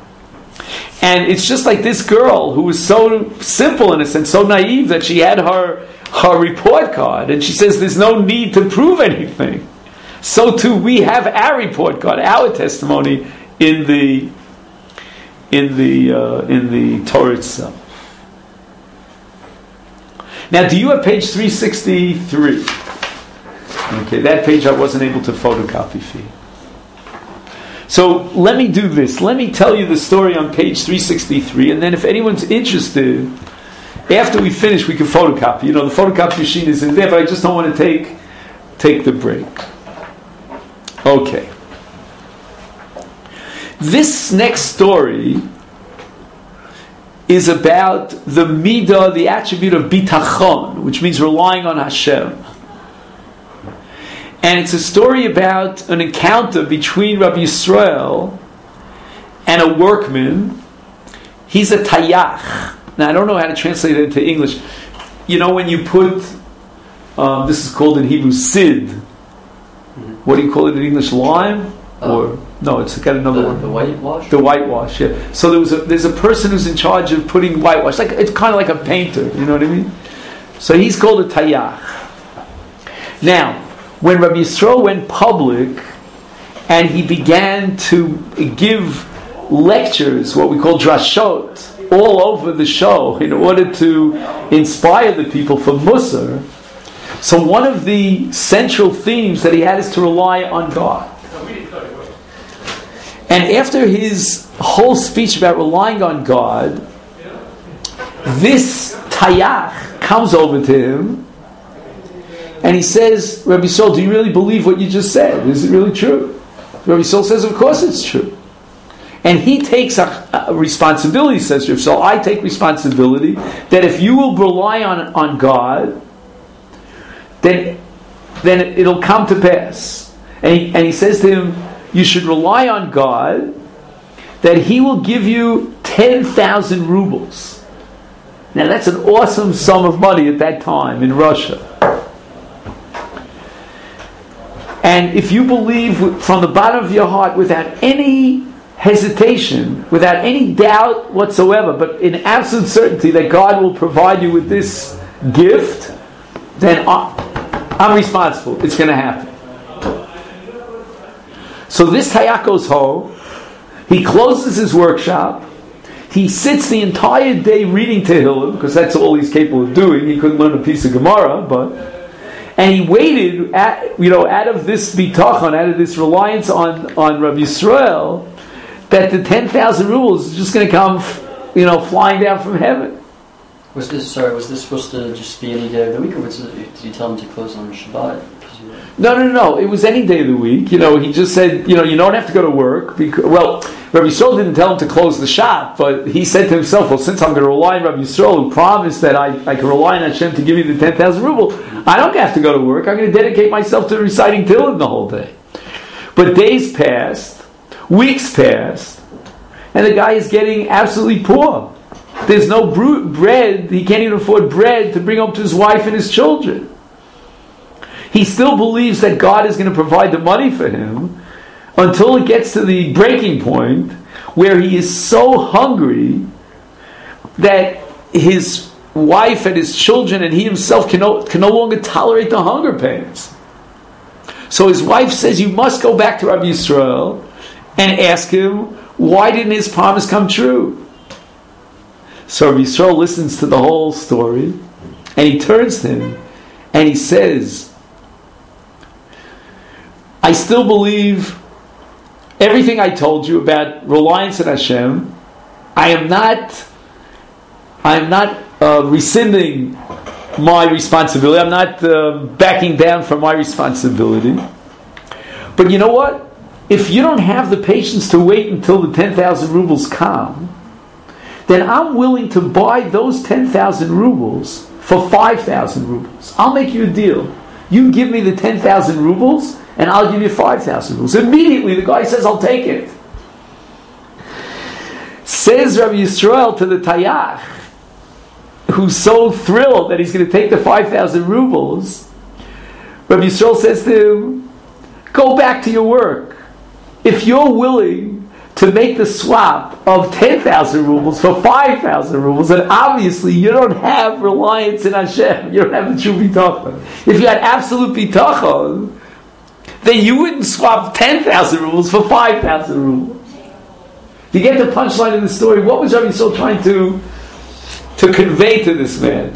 And it's just like this girl who was so simple in a sense, so naive that she had her her report card, and she says there's no need to prove anything. So too we have our report card, our testimony in the in the uh, in the Torah itself. Now, do you have page three sixty-three? Okay, that page I wasn't able to photocopy for you. So let me do this. Let me tell you the story on page three sixty-three, and then if anyone's interested, after we finish, we can photocopy. You know, the photocopy machine is in there, but I just don't want to take take the break. Okay. This next story is about the midah, the attribute of bitachon, which means relying on Hashem. And it's a story about an encounter between Rabbi Yisrael and a workman. He's a tayach. Now, I don't know how to translate it into English. You know, when you put, um, this is called in Hebrew, sid. Mm-hmm. What do you call it in English? Lime? Oh. Or no, it's got another the, one. The whitewash? The whitewash, yeah. So there was a, there's a person who's in charge of putting whitewash. Like it's kind of like a painter, you know what I mean? So he's called a tayach. Now, when Rabbi Yisrael went public and he began to give lectures, what we call drashot, all over the show in order to inspire the people for Musar. So one of the central themes that he had is to rely on God. And after his whole speech about relying on God, this tayach comes over to him and he says, Rabbi Yisrael, do you really believe what you just said? Is it really true? Rabbi Yisrael says, of course it's true. And he takes a, a responsibility, says Rav. So I take responsibility that if you will rely on, on God, then then it'll come to pass. And he, and he says to him, you should rely on God, that He will give you ten thousand rubles. Now that's an awesome sum of money at that time in Russia. And if you believe from the bottom of your heart, without any hesitation, without any doubt whatsoever, but in absolute certainty that God will provide you with this gift, then I'm responsible. It's going to happen. So this tayach goes home. He closes his workshop. He sits the entire day reading Tehillim, because that's all he's capable of doing. He couldn't learn a piece of Gemara, but and he waited, at, you know, out of this bitachon, out of this reliance on on Rabbi Yisrael, that the ten thousand rubles is just going to come, you know, flying down from heaven. Was this sorry? Was this supposed to just be any day of the week, or was it, did you tell him to close on Shabbat? No, no, no. It was any day of the week. You know, he just said, you know, you don't have to go to work. Because, well, Rabbi Yisrael didn't tell him to close the shop, but he said to himself, well, since I'm going to rely on Rabbi Yisrael, who promised that I, I can rely on Hashem to give me the ten thousand ruble, I don't have to go to work. I'm going to dedicate myself to reciting Tehillim the whole day. But days passed, weeks passed, and the guy is getting absolutely poor. There's no bru- bread. He can't even afford bread to bring home to his wife and his children. He still believes that God is going to provide the money for him until it gets to the breaking point where he is so hungry that his wife and his children and he himself can no, can no longer tolerate the hunger pains. So his wife says, you must go back to Rabbi Yisrael and ask him, why didn't his promise come true? So Rabbi Yisrael listens to the whole story and he turns to him and he says, I still believe everything I told you about reliance on Hashem. I am not I am not uh, rescinding my responsibility. I'm not uh, backing down from my responsibility. But you know what? If you don't have the patience to wait until the ten thousand rubles come, then I'm willing to buy those ten thousand rubles for five thousand rubles. I'll make you a deal. You give me the ten thousand rubles, and I'll give you five thousand rubles. Immediately, the guy says, I'll take it. Says Rabbi Yisrael to the Tayach, who's so thrilled that he's going to take the five thousand rubles, Rabbi Yisrael says to him, go back to your work. If you're willing to make the swap of ten thousand rubles for five thousand rubles, then obviously you don't have reliance in Hashem. You don't have the true bitachon. If you had absolute bitachon, then you wouldn't swap ten thousand rubles for five thousand rubles. You get the punchline of the story. What was Rabbi Yisrael trying to, to convey to this man?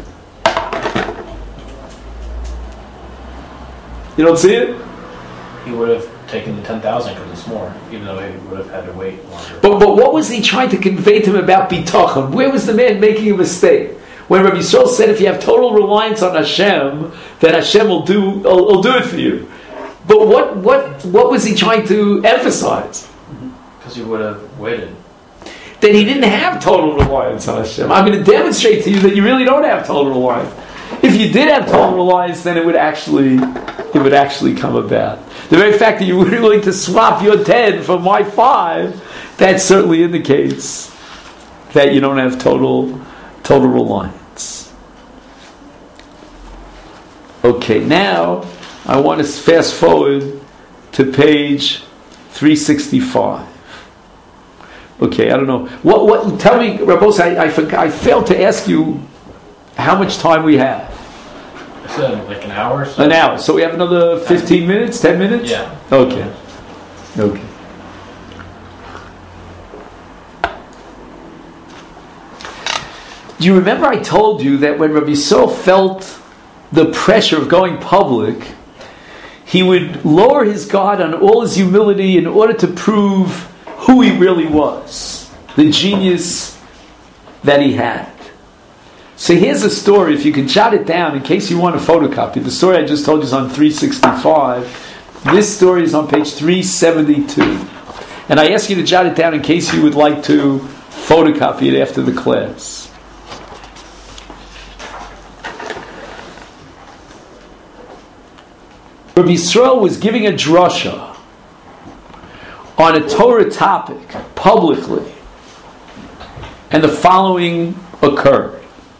You don't see it? He would have taken the ten thousand because it's more, even though he would have had to wait longer. But, but what was he trying to convey to him about bitachon? Where was the man making a mistake? When Rabbi Yisrael said, if you have total reliance on Hashem, then Hashem will do, will, will do it for you. But what, what, what was he trying to emphasize? Because he would have waited. That he didn't have total reliance on Hashem. I'm going to demonstrate to you that you really don't have total reliance. If you did have total reliance, then it would actually, it would actually come about. The very fact that you were willing to swap your ten for my five, that certainly indicates that you don't have total, total reliance. Okay, now I want to fast forward to page three sixty-five. Okay, I don't know. What? What? Tell me, Rabos, I, I forgot. I failed to ask you how much time we have. I said like an hour. So An hour. So we have another fifteen minutes, ten minutes. Yeah. Okay. Okay. Do you remember I told you that when Rabbi Yisrael felt the pressure of going public, he would lower his guard on all his humility in order to prove who he really was, the genius that he had. So here's a story, if you can jot it down in case you want to photocopy. The story I just told you is on three sixty-five. This story is on page three seventy-two. And I ask you to jot it down in case you would like to photocopy it after the class. Rabbi Yisrael was giving a drasha on a Torah topic publicly, and the following occurred.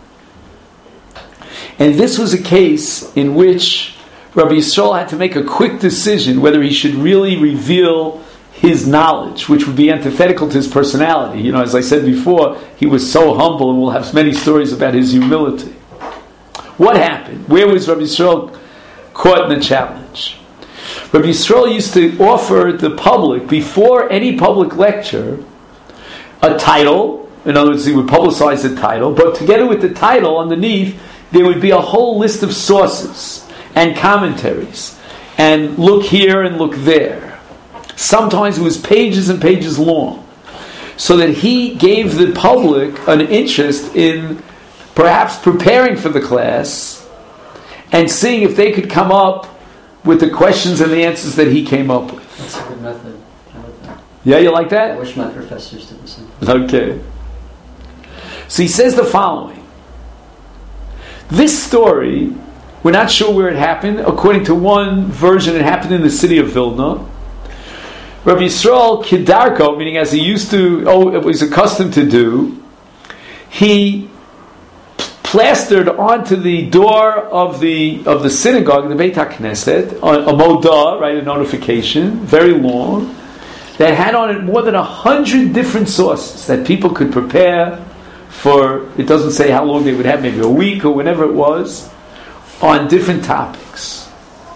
And this was a case in which Rabbi Yisrael had to make a quick decision whether he should really reveal his knowledge, which would be antithetical to his personality. You know, as I said before, he was so humble, and we'll have many stories about his humility. What happened? Where was Rabbi Yisrael caught in the challenge? Rabbi Yisrael used to offer the public, before any public lecture, a title. In other words, he would publicize the title, but together with the title underneath, there would be a whole list of sources and commentaries, and look here and look there. Sometimes it was pages and pages long, so that he gave the public an interest in perhaps preparing for the class and seeing if they could come up with the questions and the answers that he came up with. That's a good method. I like that. Yeah, you like I that? wish my professors did the same. Okay. So he says the following. This story, we're not sure where it happened. According to one version, it happened in the city of Vilna. Rabbi Yisrael Kedarko, meaning as he used to, oh, it was accustomed to do, he plastered onto the door of the of the synagogue, the Beit HaKnesset, a, a modah, right, a notification, very long, that had on it more than a hundred different sources that people could prepare for, it doesn't say how long they would have, maybe a week or whenever it was, on different topics.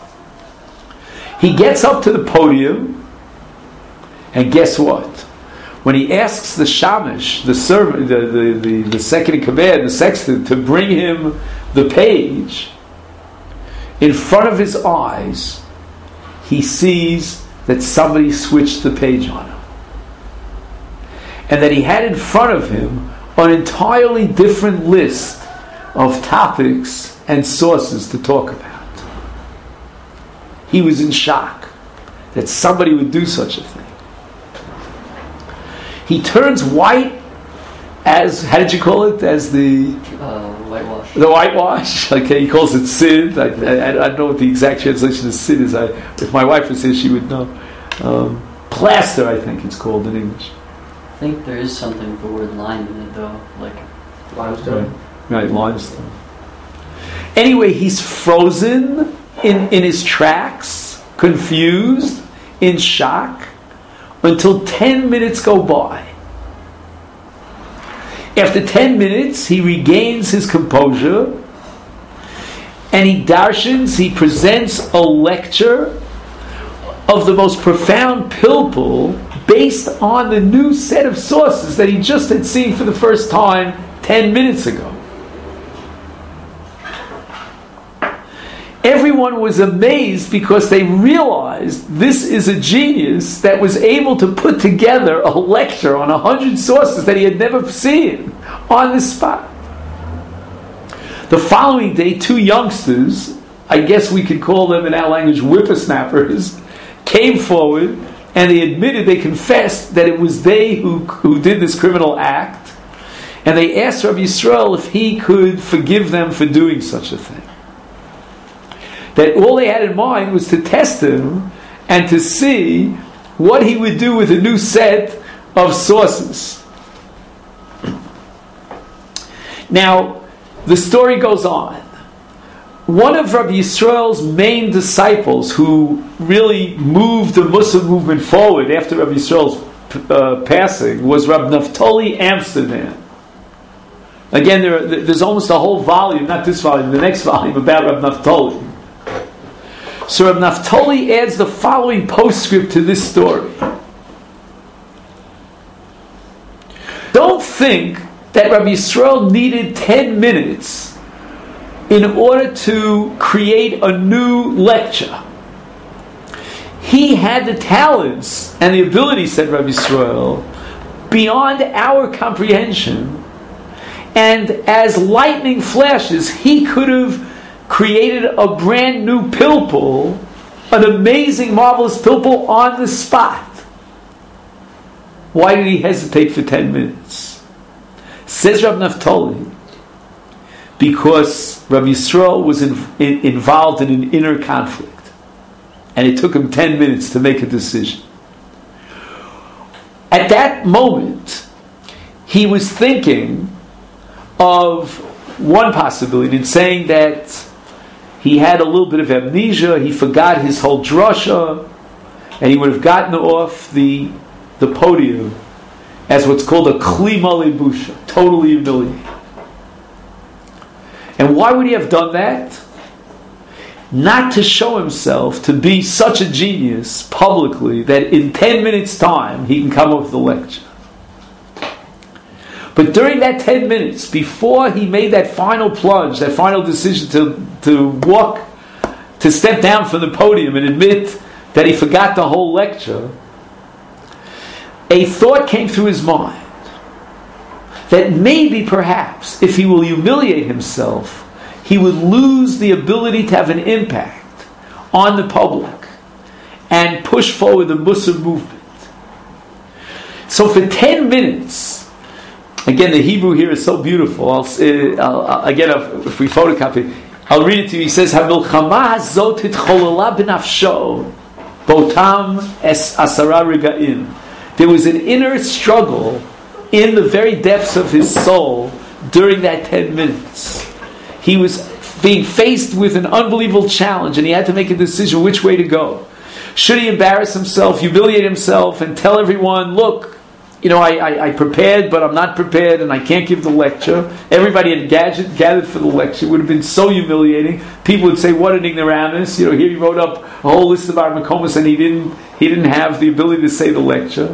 He gets up to the podium, and guess what? When he asks the shamish, the servant, the, the, the, the second in command, the sexton, to bring him the page, in front of his eyes, he sees that somebody switched the page on him. And that he had in front of him an entirely different list of topics and sources to talk about. He was in shock that somebody would do such a thing. He turns white as, how did you call it? As the... Uh, whitewash. The whitewash. Okay, he calls it sid. I, I, I don't know what the exact translation of sid is. I, if my wife was here, she would know. Um, plaster, I think it's called in English. I think there is something with the word lime in it, though. Like Limestone. Right, right, limestone. Anyway, he's frozen in, in his tracks, confused, in shock, until ten minutes go by. After ten minutes, he regains his composure, and he darshans, he presents a lecture of the most profound pilpul based on the new set of sources that he just had seen for the first time ten minutes ago. Everyone was amazed because they realized this is a genius that was able to put together a lecture on a hundred sources that he had never seen on the spot. The following day, two youngsters, I guess we could call them in our language whippersnappers, came forward and they admitted, they confessed that it was they who, who did this criminal act, and they asked Rabbi Yisrael if he could forgive them for doing such a thing. That all they had in mind was to test him and to see what he would do with a new set of sources. Now, the story goes on. One of Rabbi Yisrael's main disciples, who really moved the Muslim movement forward after Rabbi Yisrael's uh, passing, was Rabbi Naftali Amsterdam. Again, there, there's almost a whole volume, not this volume, the next volume, about Rabbi Naftali. So Rabbi Naftali adds the following postscript to this story. Don't think that Rabbi Yisrael needed ten minutes in order to create a new lecture. He had the talents and the ability, said Rabbi Yisrael, beyond our comprehension, and as lightning flashes, he could have created a brand new pilpul, an amazing, marvelous pilpul on the spot. Why did he hesitate for ten minutes? Says Rabbi Naftali, because Rabbi Yisrael was in, in, involved in an inner conflict, and it took him ten minutes to make a decision. At that moment, he was thinking of one possibility, in saying that he had a little bit of amnesia, he forgot his whole drasha, and he would have gotten off the, the podium as what's called a klima lebusha, totally humiliated. And why would he have done that? Not to show himself to be such a genius publicly that in ten minutes time he can come up with a lecture. But during that ten minutes, before he made that final plunge, that final decision to, to walk, to step down from the podium and admit that he forgot the whole lecture, a thought came through his mind that maybe, perhaps, if he will humiliate himself, he would lose the ability to have an impact on the public and push forward the Musar movement. So for ten minutes, again, the Hebrew here is so beautiful. I'll, uh, I'll, again, if we photocopy, I'll read it to you. He says, "Hamilchama hazot hitcholala b'nafsho botam es asara regaim." There was an inner struggle in the very depths of his soul during that ten minutes. He was being faced with an unbelievable challenge, and he had to make a decision which way to go. Should he embarrass himself, humiliate himself, and tell everyone, look, you know, I, I, I prepared, but I'm not prepared, and I can't give the lecture. Everybody had gathered, gathered for the lecture. It would have been so humiliating. People would say, what an ignoramus. You know, here he wrote up a whole list of our makomas, and he didn't, he didn't have the ability to say the lecture.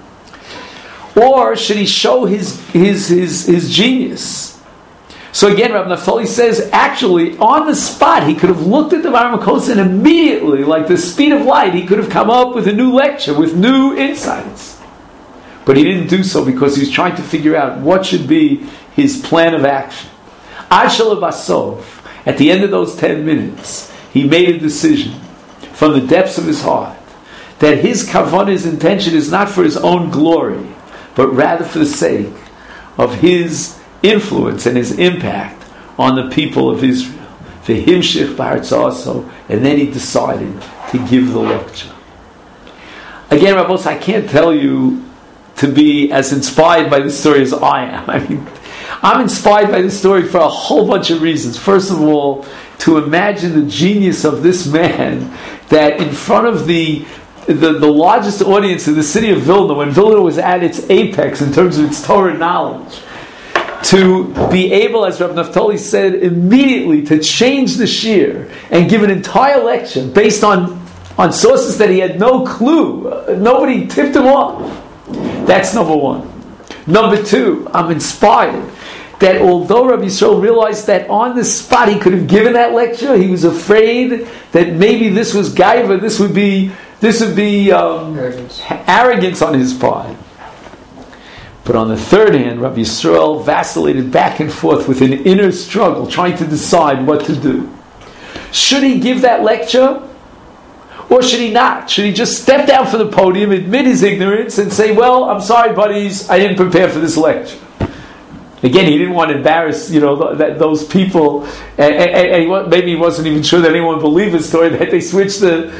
Or should he show his, his, his, his genius? So again, Rav Naftali says, actually, on the spot, he could have looked at the Var Makos and immediately, like the speed of light, he could have come up with a new lecture, with new insights. But he didn't do so because he was trying to figure out what should be his plan of action. Ashal Basov, at the end of those ten minutes, he made a decision from the depths of his heart that his kavanah, his intention, is not for his own glory, but rather for the sake of his influence and his impact on the people of Israel. V'himshich b'hartzaso, and then he decided to give the lecture. Again, Rabbos, I can't tell you to be as inspired by this story as I am. I mean, I'm inspired by this story for a whole bunch of reasons. First of all, to imagine the genius of this man, that in front of the The, the largest audience in the city of Vilna, when Vilna was at its apex in terms of its Torah knowledge, to be able, as Rav Naftali said, immediately to change the shir and give an entire lecture based on, on sources that he had no clue. Nobody tipped him off. That's number one. Number two, I'm inspired that although Rabbi Yisrael realized that on the spot he could have given that lecture, he was afraid that maybe this was gaiva, this would be This would be um, arrogance. arrogance on his part. But on the third hand, Rabbi Yisrael vacillated back and forth with an inner struggle, trying to decide what to do. Should he give that lecture? Or should he not? Should he just step down from the podium, admit his ignorance, and say, well, I'm sorry, buddies, I didn't prepare for this lecture. Again, he didn't want to embarrass, you know, that those people, and, and, and he, maybe he wasn't even sure that anyone believed his story, that they switched the...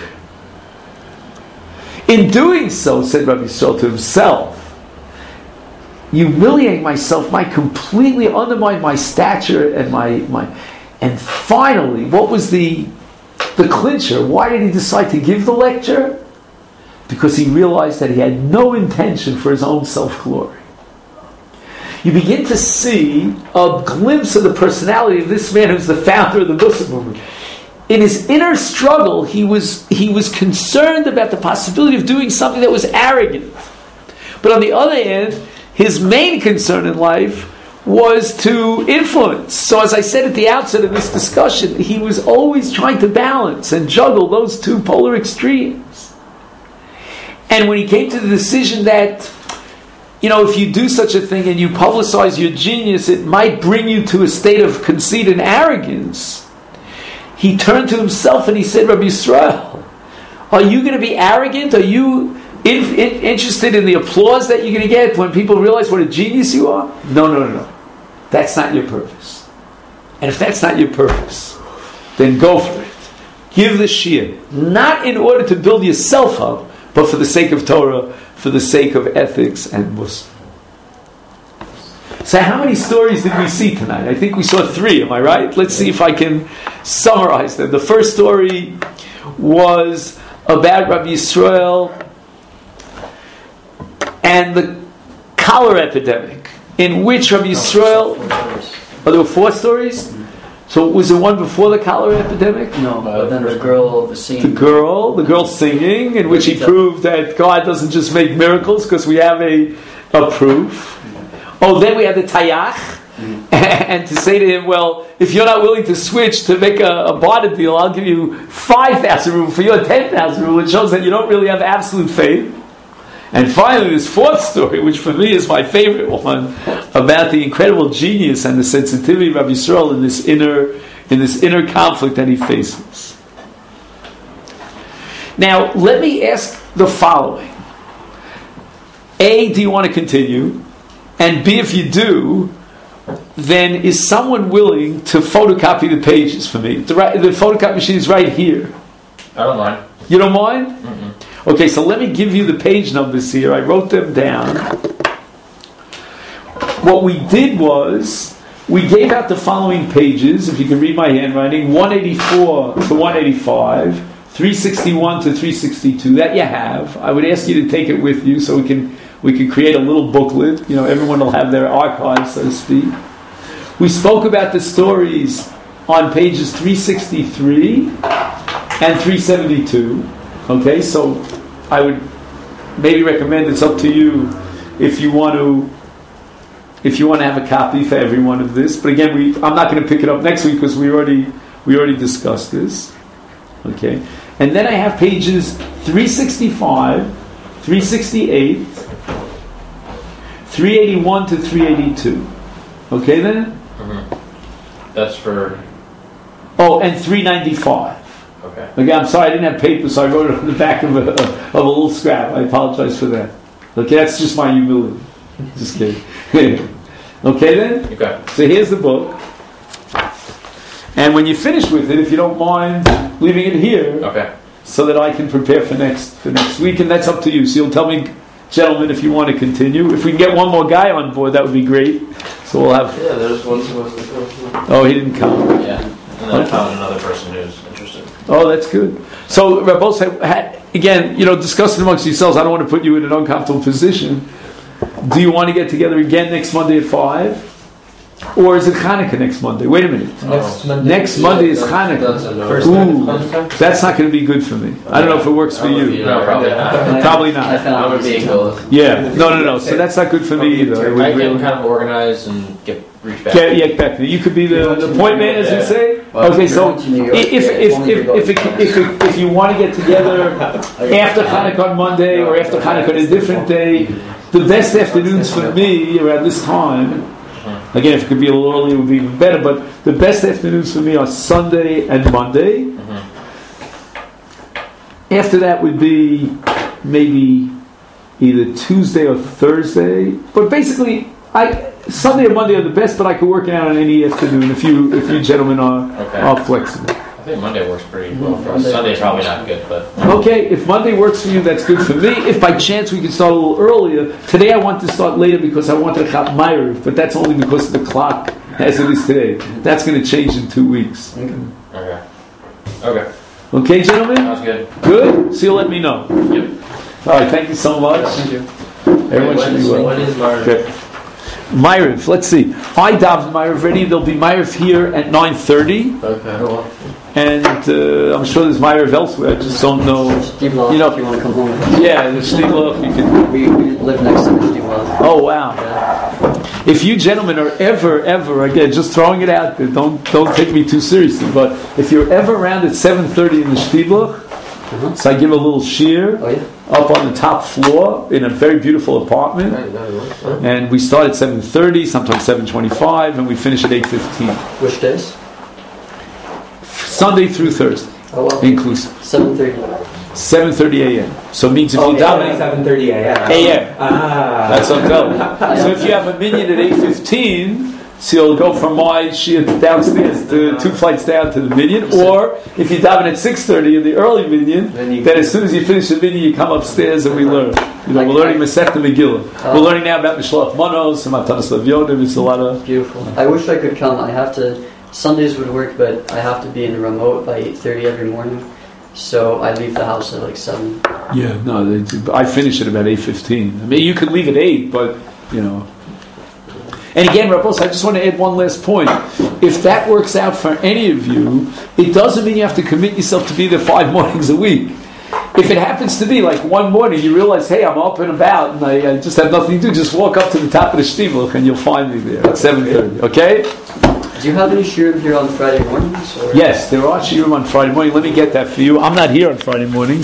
In doing so, said Rabbi Yisrael to himself, humiliating myself might completely undermine my stature and my, my and finally, what was the the clincher? Why did he decide to give the lecture? Because he realized that he had no intention for his own self-glory. You begin to see a glimpse of the personality of this man who's the founder of the Musar movement. In his inner struggle, he was he was concerned about the possibility of doing something that was arrogant. But on the other hand, his main concern in life was to influence. So as I said at the outset of this discussion, he was always trying to balance and juggle those two polar extremes. And when he came to the decision that, you know, if you do such a thing and you publicize your genius, it might bring you to a state of conceit and arrogance, he turned to himself and he said, Rabbi Yisrael, are you going to be arrogant? Are you in, in, interested in the applause that you're going to get when people realize what a genius you are? No, no, no, no. That's not your purpose. And if that's not your purpose, then go for it. Give the shir, not in order to build yourself up, but for the sake of Torah, for the sake of ethics and Musar. So how many stories did we see tonight? I think we saw three, am I right? Let's see if I can summarize them. The first story was about Rabbi Yisrael and the cholera epidemic, in which Rabbi Yisrael... Oh, there were four stories? So was there one before the cholera epidemic? No, but then the girl was singing. The girl, the girl singing, in which he proved that God doesn't just make miracles because we have a, a proof. Oh, then we had the Tayach, mm-hmm. and to say to him, well, if you're not willing to switch to make a, a barter deal, I'll give you five thousand rubles for your ten thousand rubles. It shows that you don't really have absolute faith. And finally, this fourth story, which for me is my favorite one, about the incredible genius and the sensitivity of Rabbi Yisrael in this inner, in this inner conflict that he faces. Now, let me ask the following. A, do you want to continue? And B, if you do, then is someone willing to photocopy the pages for me? The, right, the photocopy machine is right here. I don't mind. You don't mind? Mm-mm. Okay, so let me give you the page numbers here. I wrote them down. What we did was, we gave out the following pages, if you can read my handwriting, one eighty-four to one eighty-five, three sixty-one to three sixty-two. That you have. I would ask you to take it with you so we can we can create a little booklet. You know, everyone will have their archive, so to speak. We spoke about the stories on pages three sixty-three and three seventy-two. Okay, so I would maybe recommend, it's up to you if you want to if you want to have a copy for every one of this. But again, we I'm not going to pick it up next week because we already we already discussed this. Okay, and then I have pages three sixty-five, three sixty-eight, three eighty-one to three eighty-two. Okay, then. Mm-hmm. That's for. Oh, and three ninety-five. Okay. Okay, I'm sorry I didn't have paper, so I wrote it on the back of a, of a little scrap. I apologize for that. Okay, that's just my humility. Just kidding. Okay then? Okay. So here's the book. And when you finish with it, if you don't mind leaving it here, Okay. so that I can prepare for next for next week, and that's up to you. So you'll tell me, gentlemen, if you want to continue. If we can get one more guy on board, that would be great. So we'll have. Yeah, there's one supposed to come. Oh, he didn't come. Yeah. And then I found another person who's interested. Oh, that's good. So, Rabbi, said, again, you know, discuss it amongst yourselves. I don't want to put you in an uncomfortable position. Do you want to get together again next Monday at five? Or is it Hanukkah next Monday? Wait a minute. Next Monday. Next Monday is Hanukkah. That's a no. First Ooh, that's not going to be good for me. I don't know if it works for you. No, probably not. Probably I not. found I'm gonna be it. equal. Yeah, no, no, no. So that's not good for me either. It would I can really- kind of organize and get reach back. Yeah, yeah, back to you. You could be the, the point man, as you say. Well, Okay, so you're going to New York, if yeah, if only if to go if, if, to if, if, if you want to get together after Hanukkah on Monday or after Hanukkah on a different day, the best afternoons for me around this time. Again, if it could be a little earlier, it would be even better. But the best afternoons for me are Sunday and Monday. Mm-hmm. After that would be maybe either Tuesday or Thursday. But basically, I Sunday or Monday are the best. But I could work it out on any afternoon if you if you gentlemen are Okay. are flexible. I think Monday works pretty well for us. Monday Sunday's works. probably not good, but Okay, if Monday works for you, that's good for me. If by chance we can start a little earlier, today I want to start later because I want to Chap Ma'ariv, but that's only because of the clock as it is today. That's going to change in two weeks. okay. Okay. Okay, gentlemen? Sounds good. Good? So you'll let me know. Yep. All right, thank you so much. Thank you. Everyone Wait, should when be is- well. When is March? Okay. Ma'ariv, let's see. I davened Ma'ariv ready. There'll be Ma'ariv here at nine thirty. Okay. And uh, I'm sure there's Ma'ariv elsewhere. I just don't know. Steve Love, You know- if you want to come home with us. Yeah, the Shtibloch, you can. We, we live next to the Steve Love. Oh, wow. Yeah. If you gentlemen are ever, ever, again, just throwing it out there, don't don't take me too seriously, but if you're ever around at seven thirty in the Shtibloch, Uh-huh. so I give a little shear Oh, yeah? up on the top floor in a very beautiful apartment, Right, that works, huh? and we start at seven thirty, sometimes seven twenty-five, and we finish at eight fifteen. Which days? Sunday through Thursday, Oh, well. inclusive. seven thirty. seven thirty a.m. So it means if Oh, you yeah, daven seven thirty a.m. A M. Ah. That's what I'm telling you. So if you have a minion at eight fifteen, so you'll go from my shia downstairs to two flights down to the minion, or if you daven at six thirty in the early minion, Then you- then as soon as you finish the minion, you come upstairs and we learn. You know, we're learning Masechta Megillah. We're learning now about Mishloach Manos and Matanas Levyonim. It's a lot of. Beautiful. I wish I could come. I have to. Sundays would work, but I have to be in the remote by eight thirty every morning. So I leave the house at like seven. Yeah, no, they do. I finish at about eight fifteen. I mean, you could leave at eight, but you know. And again, Rappos, I just want to add one last point. If that works out for any of you, it doesn't mean you have to commit yourself to be there five mornings a week. If it happens to be like one morning, you realize, hey, I'm up and about, and I, I just have nothing to do, just walk up to the top of the Shtibloch and you'll find me there at seven thirty, okay? Do you have any shirim here on Friday mornings? Or? Yes, there are shiurim on Friday morning. Let me get that for you. I'm not here on Friday morning.